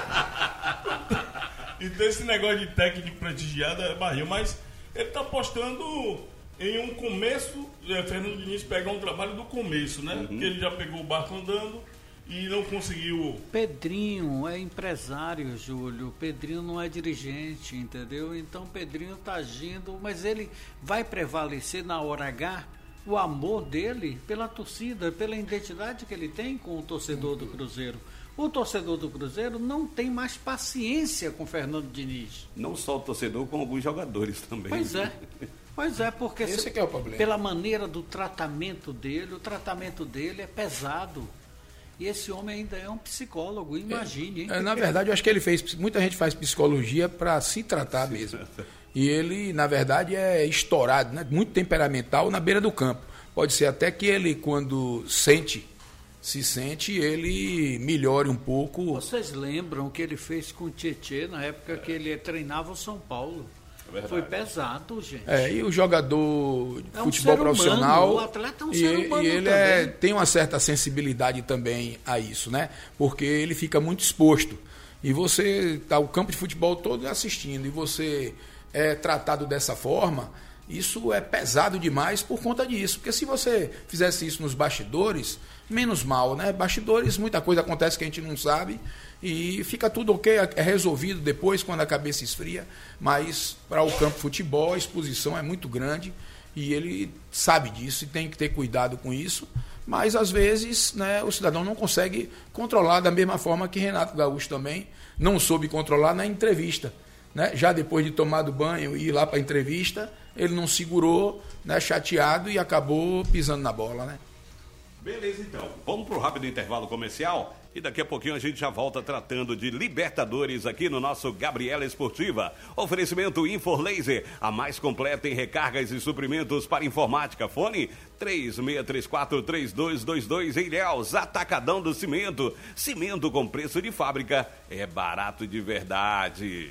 Então esse negócio de técnico prestigiado é barril, mas ele está apostando em um começo, é, Fernando Diniz pegar um trabalho do começo, né? Uhum. Porque ele já pegou o barco andando e não conseguiu. Pedrinho é empresário, Júlio. Pedrinho não é dirigente, entendeu? Então Pedrinho está agindo, mas ele vai prevalecer na hora H o amor dele pela torcida, pela identidade que ele tem com o torcedor do Cruzeiro. O torcedor do Cruzeiro não tem mais paciência com Fernando Diniz. Não só o torcedor, como alguns jogadores também. Pois é. Pois é, porque Esse se, que é o problema. Pela maneira do tratamento dele, o tratamento dele é pesado. E esse homem ainda é um psicólogo, imagine. Hein? É, na verdade, eu acho que ele fez. Muita gente faz psicologia para se tratar mesmo. E ele, na verdade, é estourado, né? Muito temperamental na beira do campo. Pode ser até que ele, quando sente, se sente, ele melhore um pouco. Vocês lembram o que ele fez com o Tietê na época que ele treinava o São Paulo? É Foi pesado, gente. É, e o jogador de é um futebol profissional. Humano, o atleta é um e, ser humano e ele é, tem uma certa sensibilidade também a isso, né? Porque ele fica muito exposto. E você tá o campo de futebol todo assistindo, e você é tratado dessa forma, isso é pesado demais por conta disso. Porque se você fizesse isso nos bastidores, menos mal, né? Bastidores, muita coisa acontece que a gente não sabe e fica tudo ok, é resolvido depois quando a cabeça esfria, mas para o campo de futebol a exposição é muito grande e ele sabe disso e tem que ter cuidado com isso, mas às vezes, né, o cidadão não consegue controlar da mesma forma que Renato Gaúcho também não soube controlar na entrevista. Né? Já depois de tomado banho e ir lá para a entrevista, ele não segurou, né, chateado e acabou pisando na bola. Né? Beleza, então. Vamos para o rápido intervalo comercial e daqui a pouquinho a gente já volta tratando de Libertadores aqui no nosso Gabriela Esportiva. Oferecimento Inforlaser, a mais completa em recargas e suprimentos para informática. Fone três seis três quatro, três dois dois dois em Ilhéus. Atacadão do Cimento. Cimento com preço de fábrica é barato de verdade.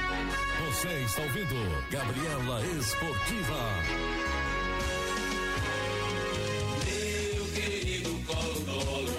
Você está ouvindo Gabriela Esportiva. Meu querido Colo-Colo.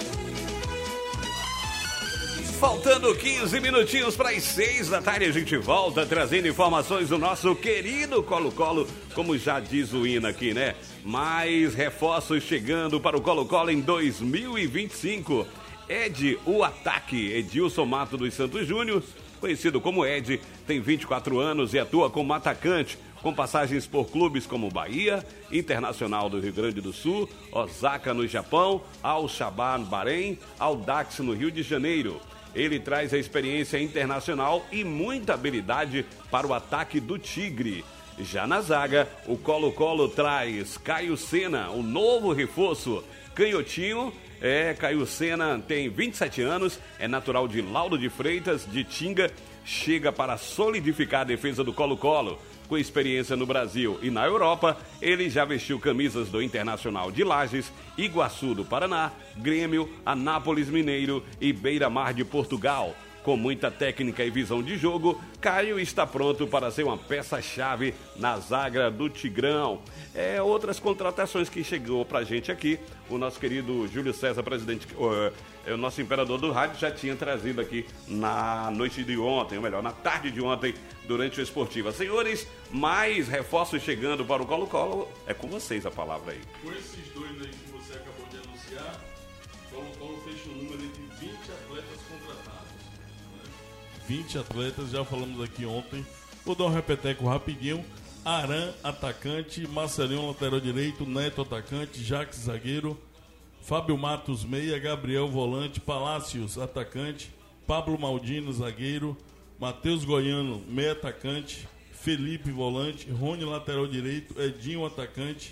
Faltando quinze minutinhos para as seis da tarde, a gente volta trazendo informações do nosso querido Colo-Colo, como já diz o hino aqui, né? Mais reforços chegando para o Colo-Colo em dois mil e vinte e cinco. Ed, o ataque, Edilson Mato dos Santos Júnior, conhecido como Ed, tem vinte e quatro anos e atua como atacante, com passagens por clubes como Bahia, Internacional do Rio Grande do Sul, Osaka no Japão, Al-Shabaab no Bahrein, Audax no Rio de Janeiro. Ele traz a experiência internacional e muita habilidade para o ataque do Tigre. Já na zaga, o Colo-Colo traz Caio Sena, o novo reforço. Canhotinho, é, Caio Sena tem vinte e sete anos, é natural de Lauro de Freitas, de Tinga, chega para solidificar a defesa do Colo-Colo. Com experiência no Brasil e na Europa, ele já vestiu camisas do Internacional de Lages, Iguaçu do Paraná, Grêmio, Anápolis Mineiro e Beira-Mar de Portugal. Com muita técnica e visão de jogo, Caio está pronto para ser uma peça-chave na zaga do Tigrão. É, outras contratações que chegou pra gente aqui, o nosso querido Júlio César, presidente, o, é, o nosso imperador do rádio, já tinha trazido aqui na noite de ontem, ou melhor, na tarde de ontem, durante o Esportiva. Senhores, mais reforços chegando para o Colo-Colo. É com vocês a palavra aí. Com esses dois aí que você acabou de anunciar, o Colo-Colo fecha um número de vinte atletas contratados. Né? vinte atletas, já falamos aqui ontem. Vou dar um repeteco rapidinho. Aran, atacante. Marcelinho, lateral direito. Neto, atacante. Jacques, zagueiro. Fábio Matos, meia. Gabriel, volante. Palácios, atacante. Pablo Maldino, zagueiro. Matheus Goiano, meia atacante. Felipe, volante. Rony, lateral direito. Edinho, atacante.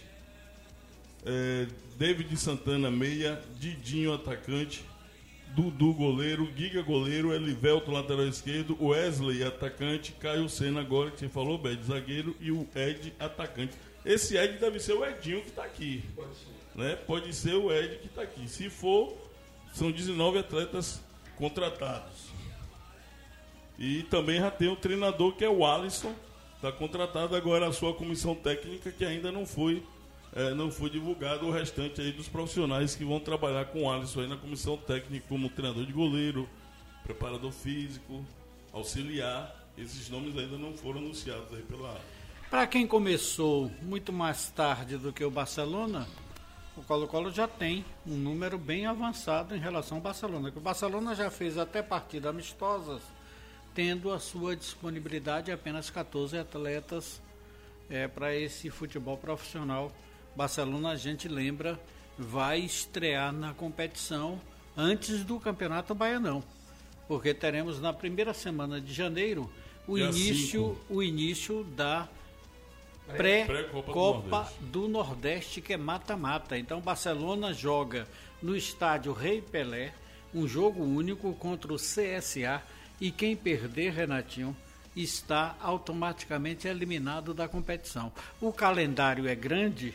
É, David Santana, meia. Didinho, atacante. Dudu, goleiro. Giga, goleiro. Elivelto, lateral esquerdo. Wesley, atacante. Caio Sena, agora que você falou, Bed, zagueiro. E o Ed, atacante. Esse Ed deve ser o Edinho que está aqui. Pode ser. Né? Pode ser o Ed que está aqui. Se for, são dezenove atletas contratados. E também já tem o treinador, que é o Alisson. Está contratado agora a sua comissão técnica, que ainda não foi, é, não foi divulgado o restante aí dos profissionais que vão trabalhar com o Alisson aí na comissão técnica, como treinador de goleiro, preparador físico, auxiliar. Esses nomes ainda não foram anunciados aí pela... Para quem começou muito mais tarde do que o Barcelona, o Colo-Colo já tem um número bem avançado em relação ao Barcelona. O Barcelona já fez até partidas amistosas, tendo à sua disponibilidade apenas catorze atletas é, para esse futebol profissional. Barcelona, a gente lembra, vai estrear na competição antes do Campeonato Baianão, porque teremos na primeira semana de janeiro o, início, o início da pré-Copa do, do Nordeste, que é mata-mata. Então, Barcelona joga no estádio Rei Pelé, um jogo único contra o C S A, e quem perder, Renatinho, está automaticamente eliminado da competição. O calendário é grande,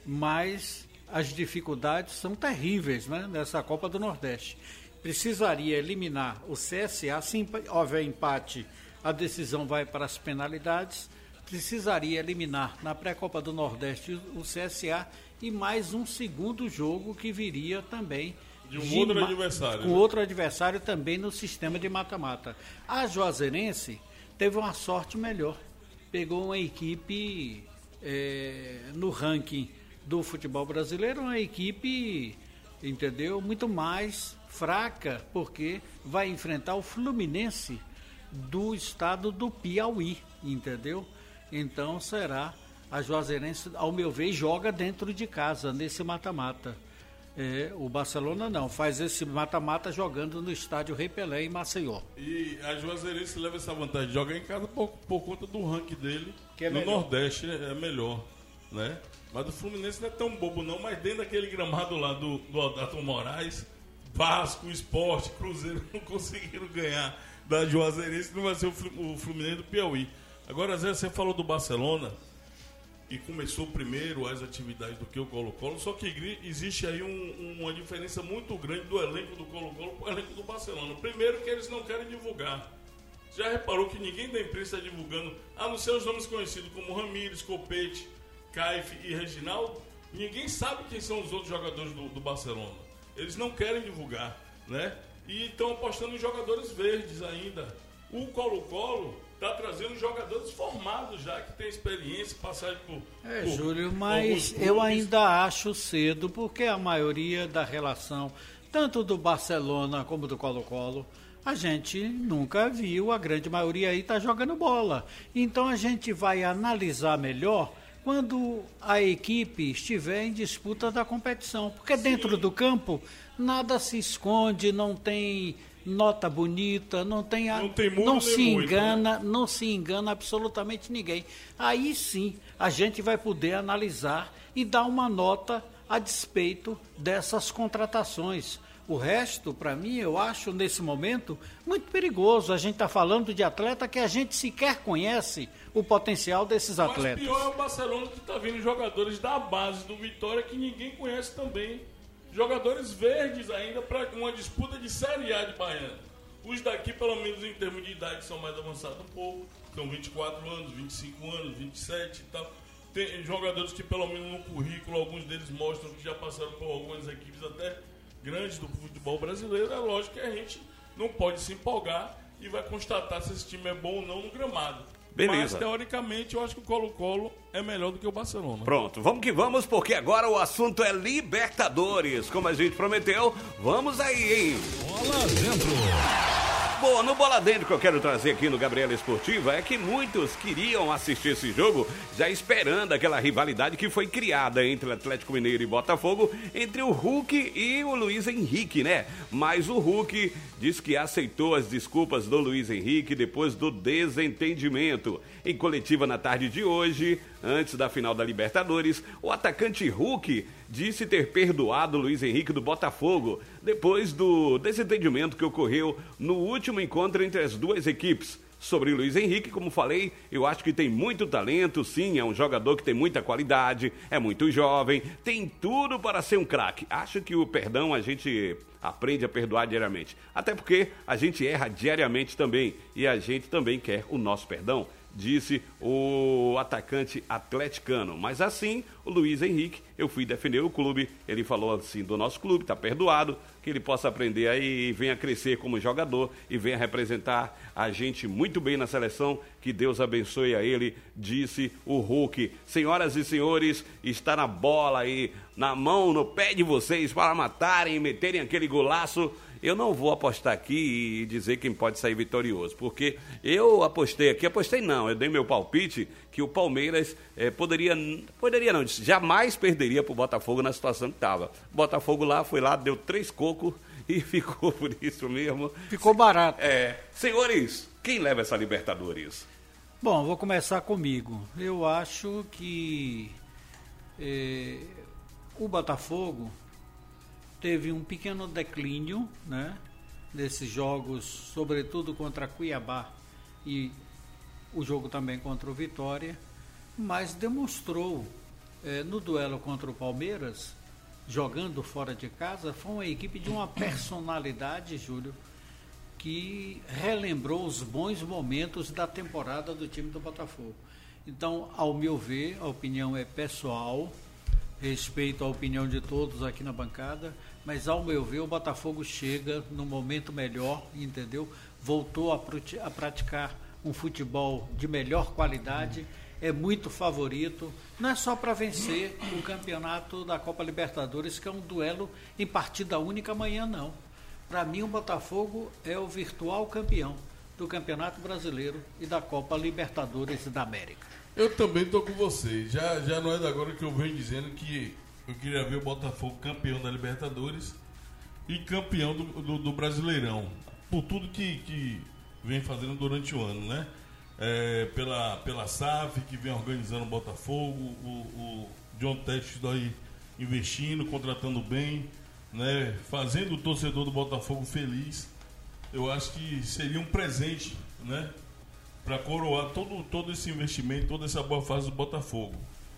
mas as dificuldades são terríveis, né, nessa Copa do Nordeste. Precisaria eliminar o C S A, se houver empate, a decisão vai para as penalidades. Precisaria eliminar na pré-Copa do Nordeste o C S A e mais um segundo jogo que viria também de um de outro adversário. Com né? outro adversário também no sistema de mata-mata. A Juazeirense teve uma sorte melhor. Pegou uma equipe é, no ranking do futebol brasileiro, uma equipe, entendeu, muito mais fraca, porque vai enfrentar o Fluminense do estado do Piauí, entendeu? Então será a Juazeirense, ao meu ver, joga dentro de casa, nesse mata-mata. É, o Barcelona não, faz esse mata-mata jogando no estádio Rei Pelé em Maceió. E a Juazeirense leva essa vantagem de jogar em casa por, por conta do ranking dele, que é no melhor. Nordeste é melhor, né? Mas o Fluminense não é tão bobo não, mas dentro daquele gramado lá do, do Aldato Moraes, Vasco, Sport, Cruzeiro não conseguiram ganhar da Juazeirense, não vai ser o Fluminense do Piauí. Agora, Zé, você falou do Barcelona e começou primeiro as atividades do que o Colo-Colo, só que existe aí um, uma diferença muito grande do elenco do Colo-Colo para o elenco do Barcelona. Primeiro que eles não querem divulgar. Já reparou que ninguém da imprensa está divulgando, a não ser os nomes conhecidos como Ramírez, Copete, Caife e Reginaldo? Ninguém sabe quem são os outros jogadores do, do Barcelona. Eles não querem divulgar, né? E estão apostando em jogadores verdes ainda. O Colo-Colo está trazendo jogadores formados já, que tem experiência, passagem por... É, por, Júlio, mas eu ainda acho cedo, porque a maioria da relação, tanto do Barcelona como do Colo-Colo, a gente nunca viu, a grande maioria aí está jogando bola. Então a gente vai analisar melhor quando a equipe estiver em disputa da competição, porque Sim. dentro do campo nada se esconde, não tem nota bonita, não tem a, não, tem não se muito, engana, né? não se engana absolutamente ninguém. Aí sim a gente vai poder analisar e dar uma nota a despeito dessas contratações. O resto, para mim, eu acho nesse momento muito perigoso. A gente está falando de atleta que a gente sequer conhece o potencial desses atletas. Mas pior é o Barcelona, que está vindo jogadores da base do Vitória que ninguém conhece também. Jogadores verdes ainda para uma disputa de Série A de Baiano. Os daqui, pelo menos em termos de idade, são mais avançados um pouco. São vinte e quatro anos, vinte e cinco anos, vinte e sete e tal. Tem jogadores que, pelo menos no currículo, alguns deles mostram que já passaram por algumas equipes até grandes do futebol brasileiro. É lógico que a gente não pode se empolgar e vai constatar se esse time é bom ou não no gramado. Beleza. Mas, teoricamente, eu acho que o Colo-Colo é melhor do que o Barcelona. Pronto, vamos que vamos, porque agora o assunto é Libertadores. Como a gente prometeu, vamos aí, hein? Bola dentro. Bom, no Bola Dentro que eu quero trazer aqui no Gabriela Esportiva é que muitos queriam assistir esse jogo já esperando aquela rivalidade que foi criada entre Atlético Mineiro e Botafogo, entre o Hulk e o Luiz Henrique, né? Mas o Hulk diz que aceitou as desculpas do Luiz Henrique depois do desentendimento. Em coletiva na tarde de hoje, antes da final da Libertadores, o atacante Hulk disse ter perdoado o Luiz Henrique do Botafogo depois do desentendimento que ocorreu no último encontro entre as duas equipes. Sobre o Luiz Henrique, como falei, eu acho que tem muito talento, sim, é um jogador que tem muita qualidade, é muito jovem, tem tudo para ser um craque. Acho que o perdão a gente aprende a perdoar diariamente, até porque a gente erra diariamente também e a gente também quer o nosso perdão, disse o atacante atleticano. Mas assim, o Luiz Henrique, eu fui defender o clube, ele falou assim do nosso clube, tá perdoado, que ele possa aprender aí e venha crescer como jogador e venha representar a gente muito bem na seleção, que Deus abençoe a ele, disse o Hulk. Senhoras e senhores, está na bola aí, na mão, no pé de vocês para matarem e meterem aquele golaço. Eu não vou apostar aqui e dizer quem pode sair vitorioso, porque eu apostei aqui, apostei não, eu dei meu palpite que o Palmeiras eh, poderia, poderia não, jamais perderia para o Botafogo na situação que estava. O Botafogo lá, foi lá, deu três cocos e ficou por isso mesmo. Ficou barato. É, senhores, quem leva essa Libertadores? Bom, vou começar comigo. Eu acho que eh, o Botafogo teve um pequeno declínio, né, nesses jogos, sobretudo contra Cuiabá e o jogo também contra o Vitória, mas demonstrou eh, no duelo contra o Palmeiras, jogando fora de casa, foi uma equipe de uma personalidade, Júlio, que relembrou os bons momentos da temporada do time do Botafogo. Então, ao meu ver, a opinião é pessoal, respeito a opinião de todos aqui na bancada, mas ao meu ver o Botafogo chega no momento melhor, entendeu? Voltou a, a praticar um futebol de melhor qualidade, é muito favorito, não é só para vencer o campeonato da Copa Libertadores, que é um duelo em partida única amanhã, não. Para mim o Botafogo é o virtual campeão do Campeonato Brasileiro e da Copa Libertadores da América. Eu também estou com você. Já, já não é da agora que eu venho dizendo que eu queria ver o Botafogo campeão da Libertadores e campeão do, do, do Brasileirão. Por tudo que, que vem fazendo durante o ano, né? É, pela, pela S A F, que vem organizando o Botafogo, o, o John Textor aí investindo, contratando bem, né? Fazendo o torcedor do Botafogo feliz. Eu acho que seria um presente, né? Para coroar todo, todo esse investimento, toda essa boa fase do Botafogo.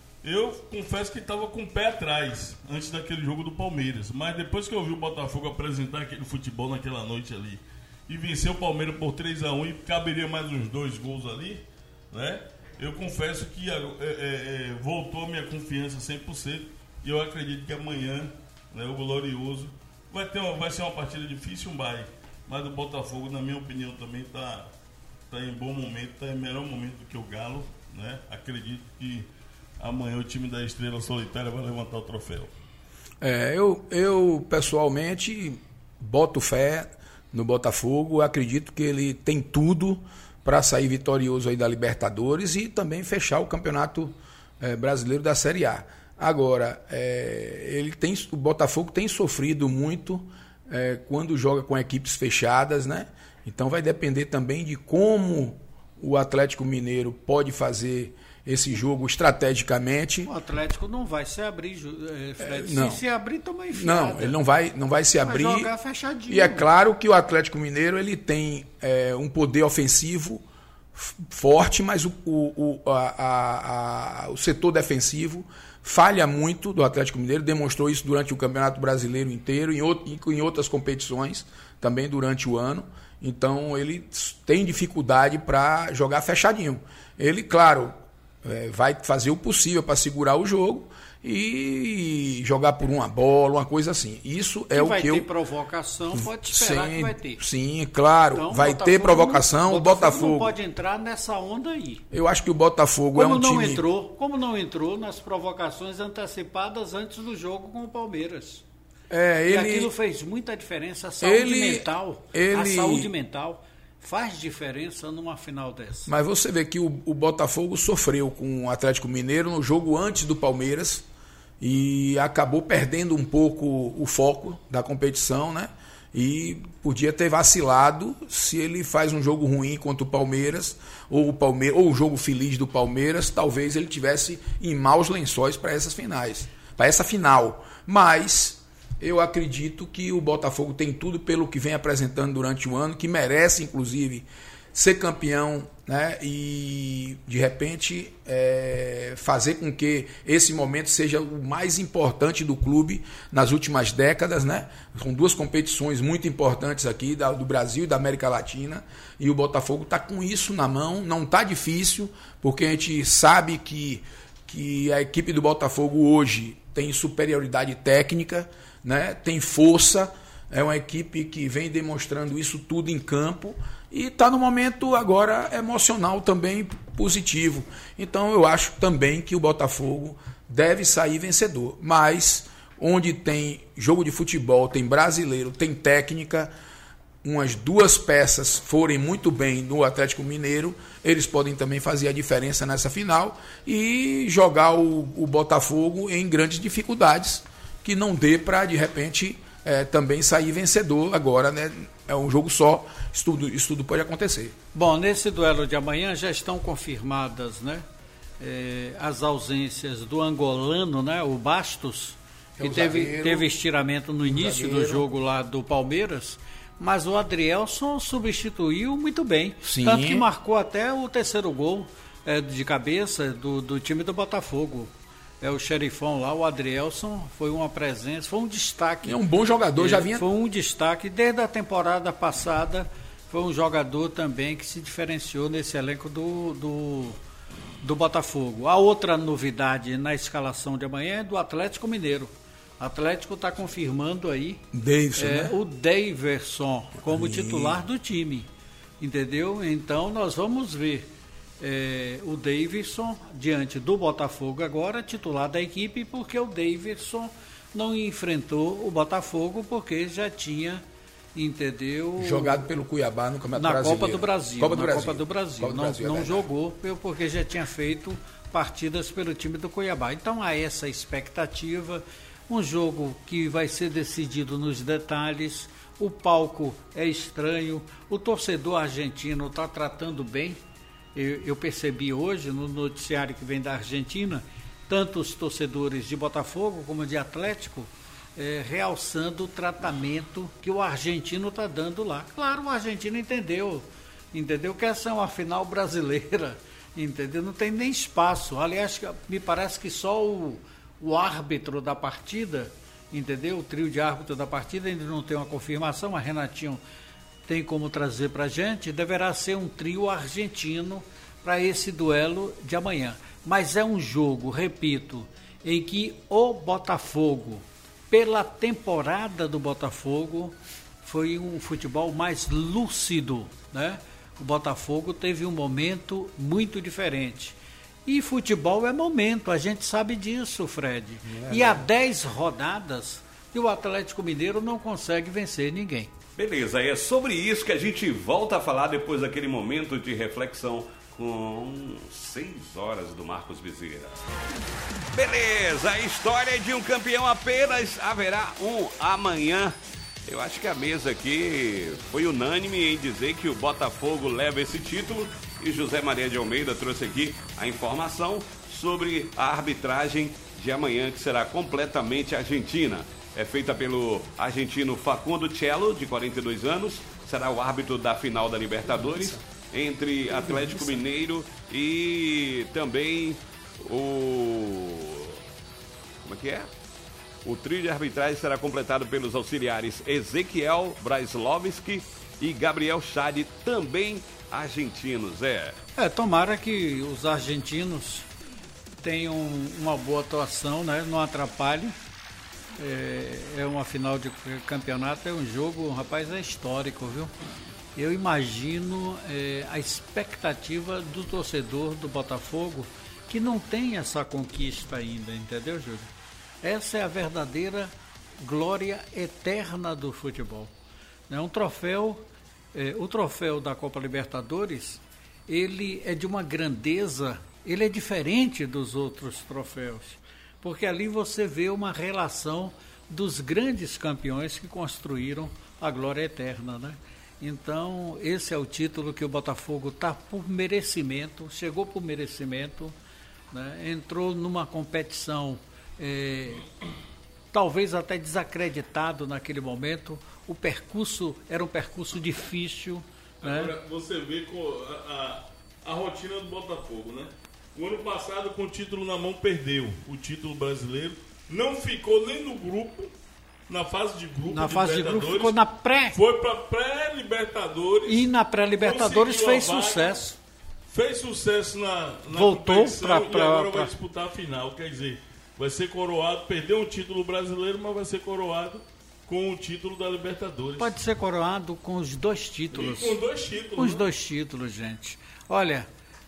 Eu confesso que estava com o pé atrás antes daquele jogo do Palmeiras, mas depois que eu vi o Botafogo apresentar aquele futebol naquela noite ali e vencer o Palmeiras por três a um e caberia mais uns dois gols ali, né? Eu confesso que é, é, é, voltou a minha confiança cem por cento e eu acredito que amanhã, né, o Glorioso vai, ter uma, vai ser uma partida difícil, vai, mas o Botafogo, na minha opinião, também está tá em bom momento, está em melhor momento do que o Galo, né? Acredito que amanhã o time da Estrela Solitária vai levantar o troféu. É, eu, eu pessoalmente boto fé no Botafogo, acredito que ele tem tudo para sair vitorioso aí da Libertadores e também fechar o Campeonato é, Brasileiro da Série A. Agora, é, ele tem, o Botafogo tem sofrido muito é, quando joga com equipes fechadas, né? Então vai depender também de como o Atlético Mineiro pode fazer esse jogo estrategicamente. O Atlético não vai se abrir, Fred. É, se se abrir, toma enfiada. Não, ele não vai, não vai se vai abrir. Jogar fechadinho. E é claro que o Atlético Mineiro ele tem é, um poder ofensivo forte, mas o, o, o, a, a, a, o setor defensivo falha muito do Atlético Mineiro, demonstrou isso durante o Campeonato Brasileiro inteiro, em, outro, em outras competições também durante o ano. Então ele tem dificuldade para jogar fechadinho. Ele, claro, é, vai fazer o possível para segurar o jogo e jogar por uma bola, uma coisa assim. Isso é que o vai que eu... ter provocação, pode esperar sim, que vai ter. Sim, claro, Então, vai Botafogo, ter provocação. O Botafogo não pode entrar nessa onda aí. Eu acho que o Botafogo Como é um não time... entrou, como não entrou nas provocações antecipadas antes do jogo com o Palmeiras. É, ele... E aquilo fez muita diferença. A saúde ele... mental, ele... a saúde mental faz diferença numa final dessa. Mas você vê que o, o Botafogo sofreu com o Atlético Mineiro no jogo antes do Palmeiras e acabou perdendo um pouco o foco da competição, né? E podia ter vacilado se ele faz um jogo ruim contra o Palmeiras ou o Palmeiras, ou o jogo feliz do Palmeiras, talvez ele tivesse em maus lençóis para essas finais, para essa final. Mas eu acredito que o Botafogo tem tudo pelo que vem apresentando durante o ano, que merece, inclusive, ser campeão, né? E, de repente, é, fazer com que esse momento seja o mais importante do clube nas últimas décadas, né? São duas competições muito importantes aqui, da, do Brasil e da América Latina, e o Botafogo está com isso na mão. Não está difícil, porque a gente sabe que, que a equipe do Botafogo hoje tem superioridade técnica, né? Tem força, é uma equipe que vem demonstrando isso tudo em campo e está no momento agora emocional também positivo. Então eu acho também que o Botafogo deve sair vencedor, mas onde tem jogo de futebol, tem brasileiro, tem técnica, umas duas peças forem muito bem no Atlético Mineiro, eles podem também fazer a diferença nessa final e jogar o, o Botafogo em grandes dificuldades, que não dê para, de repente, é, também sair vencedor agora, né? É um jogo só, isso tudo, isso tudo pode acontecer. Bom, nesse duelo de amanhã já estão confirmadas, né, é, as ausências do angolano, né, o Bastos, que é o teve, zagueiro, teve estiramento no início zagueiro. do jogo lá do Palmeiras, mas o Adrielson substituiu muito bem. Sim. Tanto que marcou até o terceiro gol é, de cabeça do, do time do Botafogo. É o xerifão lá, o Adrielson, foi uma presença, foi um destaque. É um bom jogador, já vinha... Foi um destaque, desde a temporada passada, foi um jogador também que se diferenciou nesse elenco do, do, do Botafogo. A outra novidade na escalação de amanhã é do Atlético Mineiro. O Atlético está confirmando aí Davidson, é, né? o Daverson como aí. titular do time, entendeu? Então nós vamos ver É, o Davidson diante do Botafogo agora, titular da equipe, porque o Davidson não enfrentou o Botafogo porque já tinha, entendeu? Jogado pelo Cuiabá no Campeonato na Brasileiro. Copa do Brasil. Copa do na Brasil. Copa do Brasil. Copa do não Brasil, é não jogou porque já tinha feito partidas pelo time do Cuiabá. Então há essa expectativa, um jogo que vai ser decidido nos detalhes. O palco é estranho, o torcedor argentino está tratando bem. Eu, eu percebi hoje no noticiário que vem da Argentina, tanto os torcedores de Botafogo como de Atlético, é, realçando o tratamento que o argentino está dando lá. Claro, o argentino entendeu, entendeu que essa é uma final brasileira, entendeu? Não tem nem espaço. Aliás, me parece que só o, o árbitro da partida, entendeu? O trio de árbitro da partida ainda não tem uma confirmação, a Renatinho tem como trazer para a gente, deverá ser um trio argentino para esse duelo de amanhã. Mas é um jogo, repito, em que o Botafogo, pela temporada do Botafogo, foi um futebol mais lúcido, né? O Botafogo teve um momento muito diferente. E futebol é momento, a gente sabe disso, Fred. É, e há dez rodadas e o Atlético Mineiro não consegue vencer ninguém. Beleza, é sobre isso que a gente volta a falar depois daquele momento de reflexão com seis horas do Marcos Bezerra. Beleza, a história de um campeão apenas haverá um amanhã. Eu acho que a mesa aqui foi unânime em dizer que o Botafogo leva esse título e José Maria de Almeida trouxe aqui a informação sobre a arbitragem de amanhã, que será completamente argentina. É feita pelo argentino Facundo Cello, de quarenta e dois anos, será o árbitro da final da Libertadores, entre Atlético Mineiro e também o Como é que é? O trio de arbitragem será completado pelos auxiliares Ezequiel Brailovski e Gabriel Chade, também argentinos. É. É, tomara que os argentinos tenham uma boa atuação, né? Não atrapalhe. É, é uma final de campeonato, é um jogo, rapaz, é histórico, viu? Eu imagino é, a expectativa do torcedor do Botafogo, que não tem essa conquista ainda, entendeu, Júlio? Essa é a verdadeira glória eterna do futebol. É um troféu, é, o troféu da Copa Libertadores, ele é de uma grandeza, ele é diferente dos outros troféus, porque ali você vê uma relação dos grandes campeões que construíram a glória eterna, né? Então, esse é o título que o Botafogo está por merecimento, chegou por merecimento, né? Entrou numa competição, é, talvez até desacreditado naquele momento. O percurso era um percurso difícil. Agora, né? Você vê a, a, a rotina do Botafogo, né? O ano passado, com o título na mão, perdeu o título brasileiro, não ficou nem no grupo. Na fase de grupo, na fase de grupo ficou na pré. Foi para pré-Libertadores. E na pré-Libertadores fez vaga, sucesso. Fez sucesso na, na Voltou para agora pra... vai disputar a final. Quer dizer, vai ser coroado, perdeu um título brasileiro, mas vai ser coroado com o título da Libertadores. Pode ser coroado com os dois títulos. E com dois títulos. Com os né? dois títulos, gente. Olha,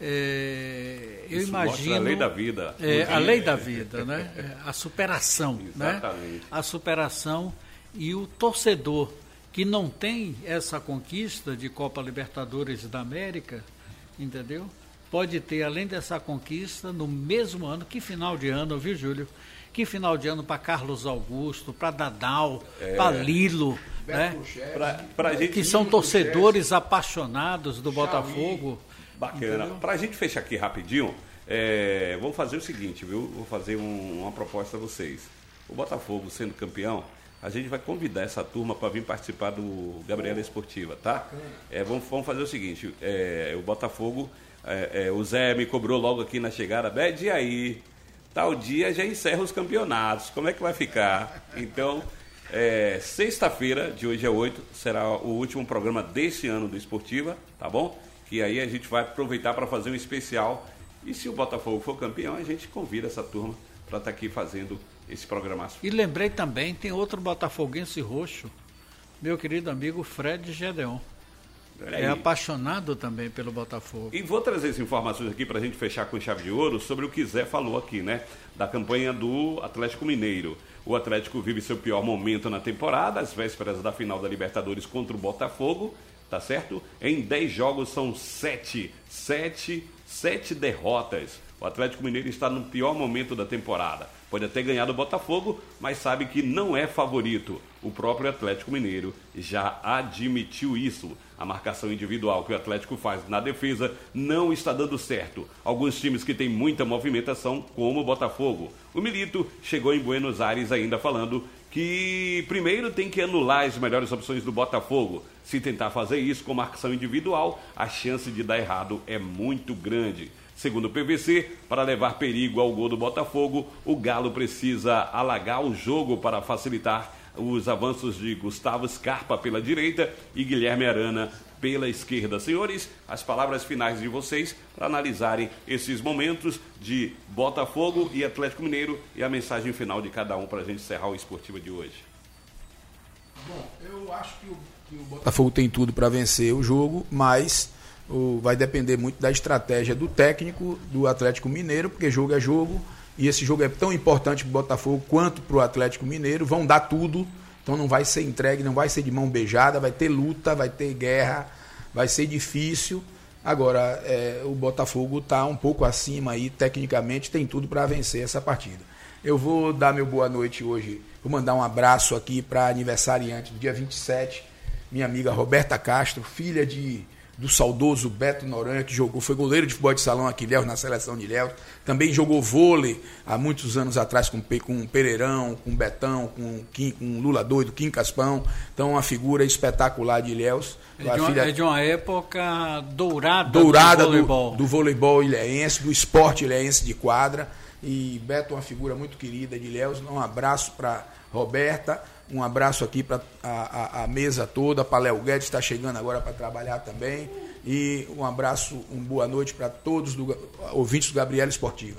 é, eu Isso imagino... a lei da vida. É, a lei da vida, né? A superação. Exatamente. Né? A superação e o torcedor que não tem essa conquista de Copa Libertadores da América, entendeu? Pode ter, além dessa conquista, no mesmo ano, que final de ano, viu, Júlio? Que final de ano para Carlos Augusto, para Dadal, é. para Lilo, né? Pra, pra gente, que são torcedores apaixonados do Botafogo. Bacana. Para a gente fechar aqui rapidinho, é, vamos fazer o seguinte, viu? Vou fazer um, uma proposta a vocês. O Botafogo sendo campeão, a gente vai convidar essa turma para vir participar do Gabriela Esportiva, tá? É, vamos, vamos fazer o seguinte, é, o Botafogo, é, é, o Zé me cobrou logo aqui na chegada, Bed, e aí? Tal dia já encerra os campeonatos, como é que vai ficar? Então, é, sexta-feira, de hoje é oito, será o último programa desse ano do Esportiva, tá bom? E aí a gente vai aproveitar para fazer um especial. E se o Botafogo for campeão, a gente convida essa turma para estar tá aqui fazendo esse programaço. E lembrei também, tem outro botafoguense roxo, meu querido amigo Fred Gedeon. É apaixonado também pelo Botafogo. E vou trazer essas informações aqui para a gente fechar com chave de ouro sobre o que Zé falou aqui, né? Da campanha do Atlético Mineiro. O Atlético vive seu pior momento na temporada, às vésperas da final da Libertadores contra o Botafogo. Tá certo? Em dez jogos são sete, sete, sete derrotas. O Atlético Mineiro está no pior momento da temporada. Pode até ganhar do Botafogo, mas sabe que não é favorito. O próprio Atlético Mineiro já admitiu isso. A marcação individual que o Atlético faz na defesa não está dando certo. Alguns times que têm muita movimentação, como o Botafogo. O Milito chegou em Buenos Aires ainda falando que primeiro tem que anular as melhores opções do Botafogo. Se tentar fazer isso com marcação individual, a chance de dar errado é muito grande. Segundo o P V C, para levar perigo ao gol do Botafogo, o Galo precisa alagar o jogo para facilitar os avanços de Gustavo Scarpa pela direita e Guilherme Arana pela esquerda. Senhores, as palavras finais de vocês para analisarem esses momentos de Botafogo e Atlético Mineiro e a mensagem final de cada um para a gente encerrar o Esportiva de hoje. Bom, eu acho que o, que o Botafogo tem tudo para vencer o jogo, mas o, vai depender muito da estratégia do técnico do Atlético Mineiro, porque jogo é jogo e esse jogo é tão importante para o Botafogo quanto para o Atlético Mineiro. Vão dar tudo. Então não vai ser entregue, não vai ser de mão beijada, vai ter luta, vai ter guerra, vai ser difícil. Agora, é, o Botafogo está um pouco acima aí, tecnicamente, tem tudo para vencer essa partida. Eu vou dar meu boa noite hoje, vou mandar um abraço aqui para a aniversariante do dia vinte e sete, minha amiga Roberta Castro, filha de, do saudoso Beto Noronha, que jogou, foi goleiro de futebol de salão aqui, Ilhéus, na seleção de Ilhéus. Também jogou vôlei há muitos anos atrás com, com o Pereirão, com o Betão, com, Kim, com o Lula Doido, Kim Caspão. Então, uma figura espetacular de Ilhéus. É de, uma, filha... é de uma época dourada, dourada do voleibol. Do, do voleibol ilhéense, do esporte ilhéense de quadra. E Beto é uma figura muito querida de Ilhéus. Um abraço para Roberta, um abraço aqui para a, a, a mesa toda, para Léo Guedes, está chegando agora para trabalhar também. E um abraço, uma boa noite para todos os ouvintes do Gabriela Esportiva.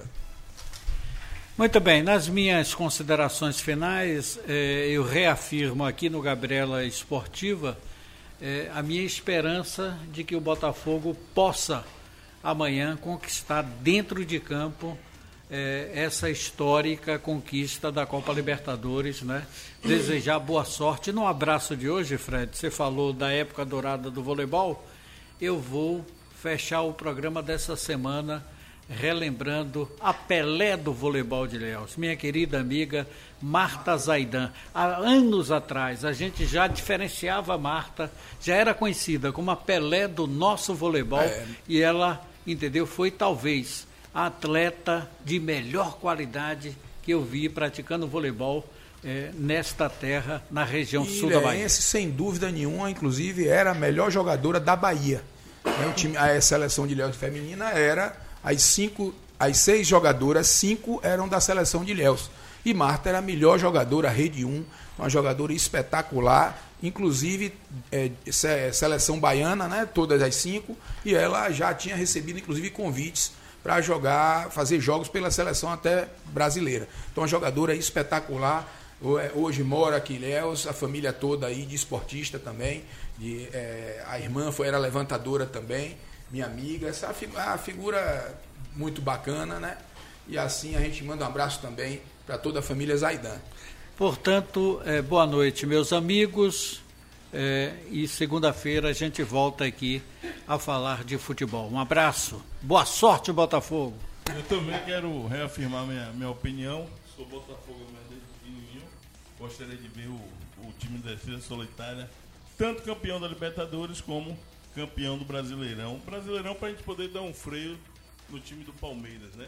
Muito bem, nas minhas considerações finais, eh, eu reafirmo aqui no Gabriela Esportiva eh, a minha esperança de que o Botafogo possa amanhã conquistar dentro de campo eh, essa histórica conquista da Copa Libertadores, né? Desejar boa sorte. No abraço de hoje, Fred, você falou da época dourada do voleibol, eu vou fechar o programa dessa semana relembrando a Pelé do voleibol de Ilhéus, minha querida amiga Marta Zaidan. Há anos atrás a gente já diferenciava a Marta, já era conhecida como a Pelé do nosso voleibol, é. E ela, entendeu, foi talvez a atleta de melhor qualidade que eu vi praticando voleibol é, nesta terra, na região sul da Bahia. Sem dúvida nenhuma, inclusive era a melhor jogadora da Bahia. O time, a seleção de Ilhéus feminina era As, cinco, as seis jogadoras, cinco eram da seleção de Ilhéus. E Marta era a melhor jogadora, rede um, uma jogadora espetacular, inclusive é, seleção baiana, né, todas as cinco, e ela já tinha recebido, inclusive, convites para jogar, fazer jogos pela seleção até brasileira. Então, uma jogadora espetacular, hoje mora aqui em Ilhéus, a família toda aí de esportista também, de, é, a irmã foi, era levantadora também, minha amiga, essa é uma figura muito bacana, né? E assim a gente manda um abraço também para toda a família Zaidan. Portanto, é, boa noite, meus amigos, é, e segunda-feira a gente volta aqui a falar de futebol. Um abraço, boa sorte, Botafogo. Eu também quero reafirmar minha, minha opinião. Sou Botafogo desde pequenininho. Gostaria de ver o, o time da Defesa Solitária, tanto campeão da Libertadores como campeão do Brasileirão. Brasileirão para a gente poder dar um freio no time do Palmeiras, né?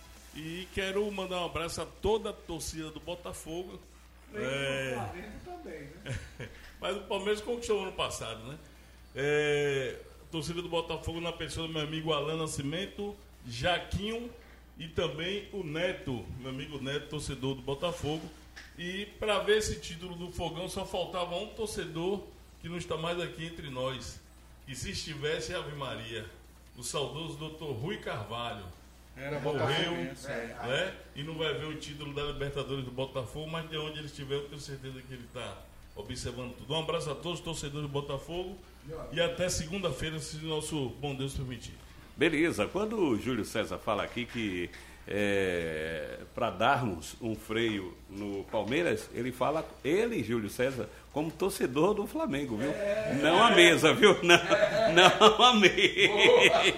E quero mandar um abraço a toda a torcida do Botafogo. É... O Flamengo também, né? Mas o Palmeiras conquistou ano passado, né? É... Torcida do Botafogo na pessoa do meu amigo Alan Nascimento, Jaquinho e também o Neto, meu amigo Neto, torcedor do Botafogo. E para ver esse título do Fogão só faltava um torcedor que não está mais aqui entre nós. E se estivesse, Ave Maria, o saudoso doutor Rui Carvalho, era morreu, né? E não vai ver o título da Libertadores do Botafogo, mas de onde ele estiver, eu tenho certeza que ele está observando tudo. Um abraço a todos os torcedores do Botafogo e até segunda-feira, se o nosso bom Deus permitir. Beleza, quando o Júlio César fala aqui que é, para darmos um freio no Palmeiras, ele fala, ele, Júlio César, como torcedor do Flamengo, viu? É, não a mesa, viu? Não, é, não a mesa.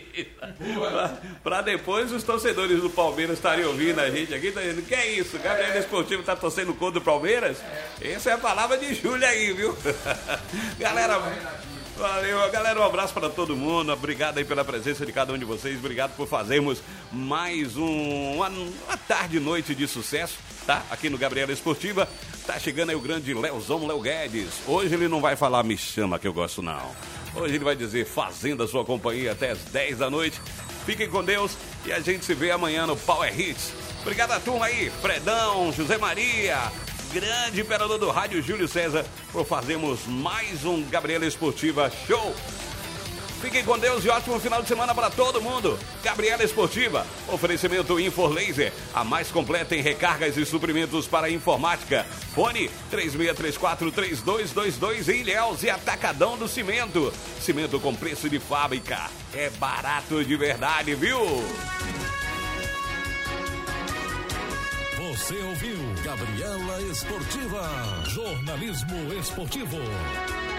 Para depois os torcedores do Palmeiras estarem ouvindo a gente aqui, tá dizendo, que é isso? O Gabriel Esportivo está torcendo contra o Palmeiras? Essa é a palavra de Júlio aí, viu? Galera... Valeu, galera, um abraço para todo mundo, obrigado aí pela presença de cada um de vocês, obrigado por fazermos mais um, uma, uma tarde e noite de sucesso, tá? Aqui no Gabriela Esportiva, tá chegando aí o grande Leozão Léo Guedes. Hoje ele não vai falar me chama que eu gosto não, hoje ele vai dizer fazendo a sua companhia até as dez da noite, fiquem com Deus e a gente se vê amanhã no Power Hits. Obrigado a turma aí, Fredão, José Maria, grande imperador do rádio Júlio César, por fazermos mais um Gabriela Esportiva Show. Fiquem com Deus e ótimo final de semana para todo mundo. Gabriela Esportiva, oferecimento Infor Laser, a mais completa em recargas e suprimentos para a informática. Fone três seis três quatro, três dois dois dois em Ilhéus e Atacadão do Cimento. Cimento com preço de fábrica. É barato de verdade, viu? Você ouviu Gabriela Esportiva, jornalismo esportivo.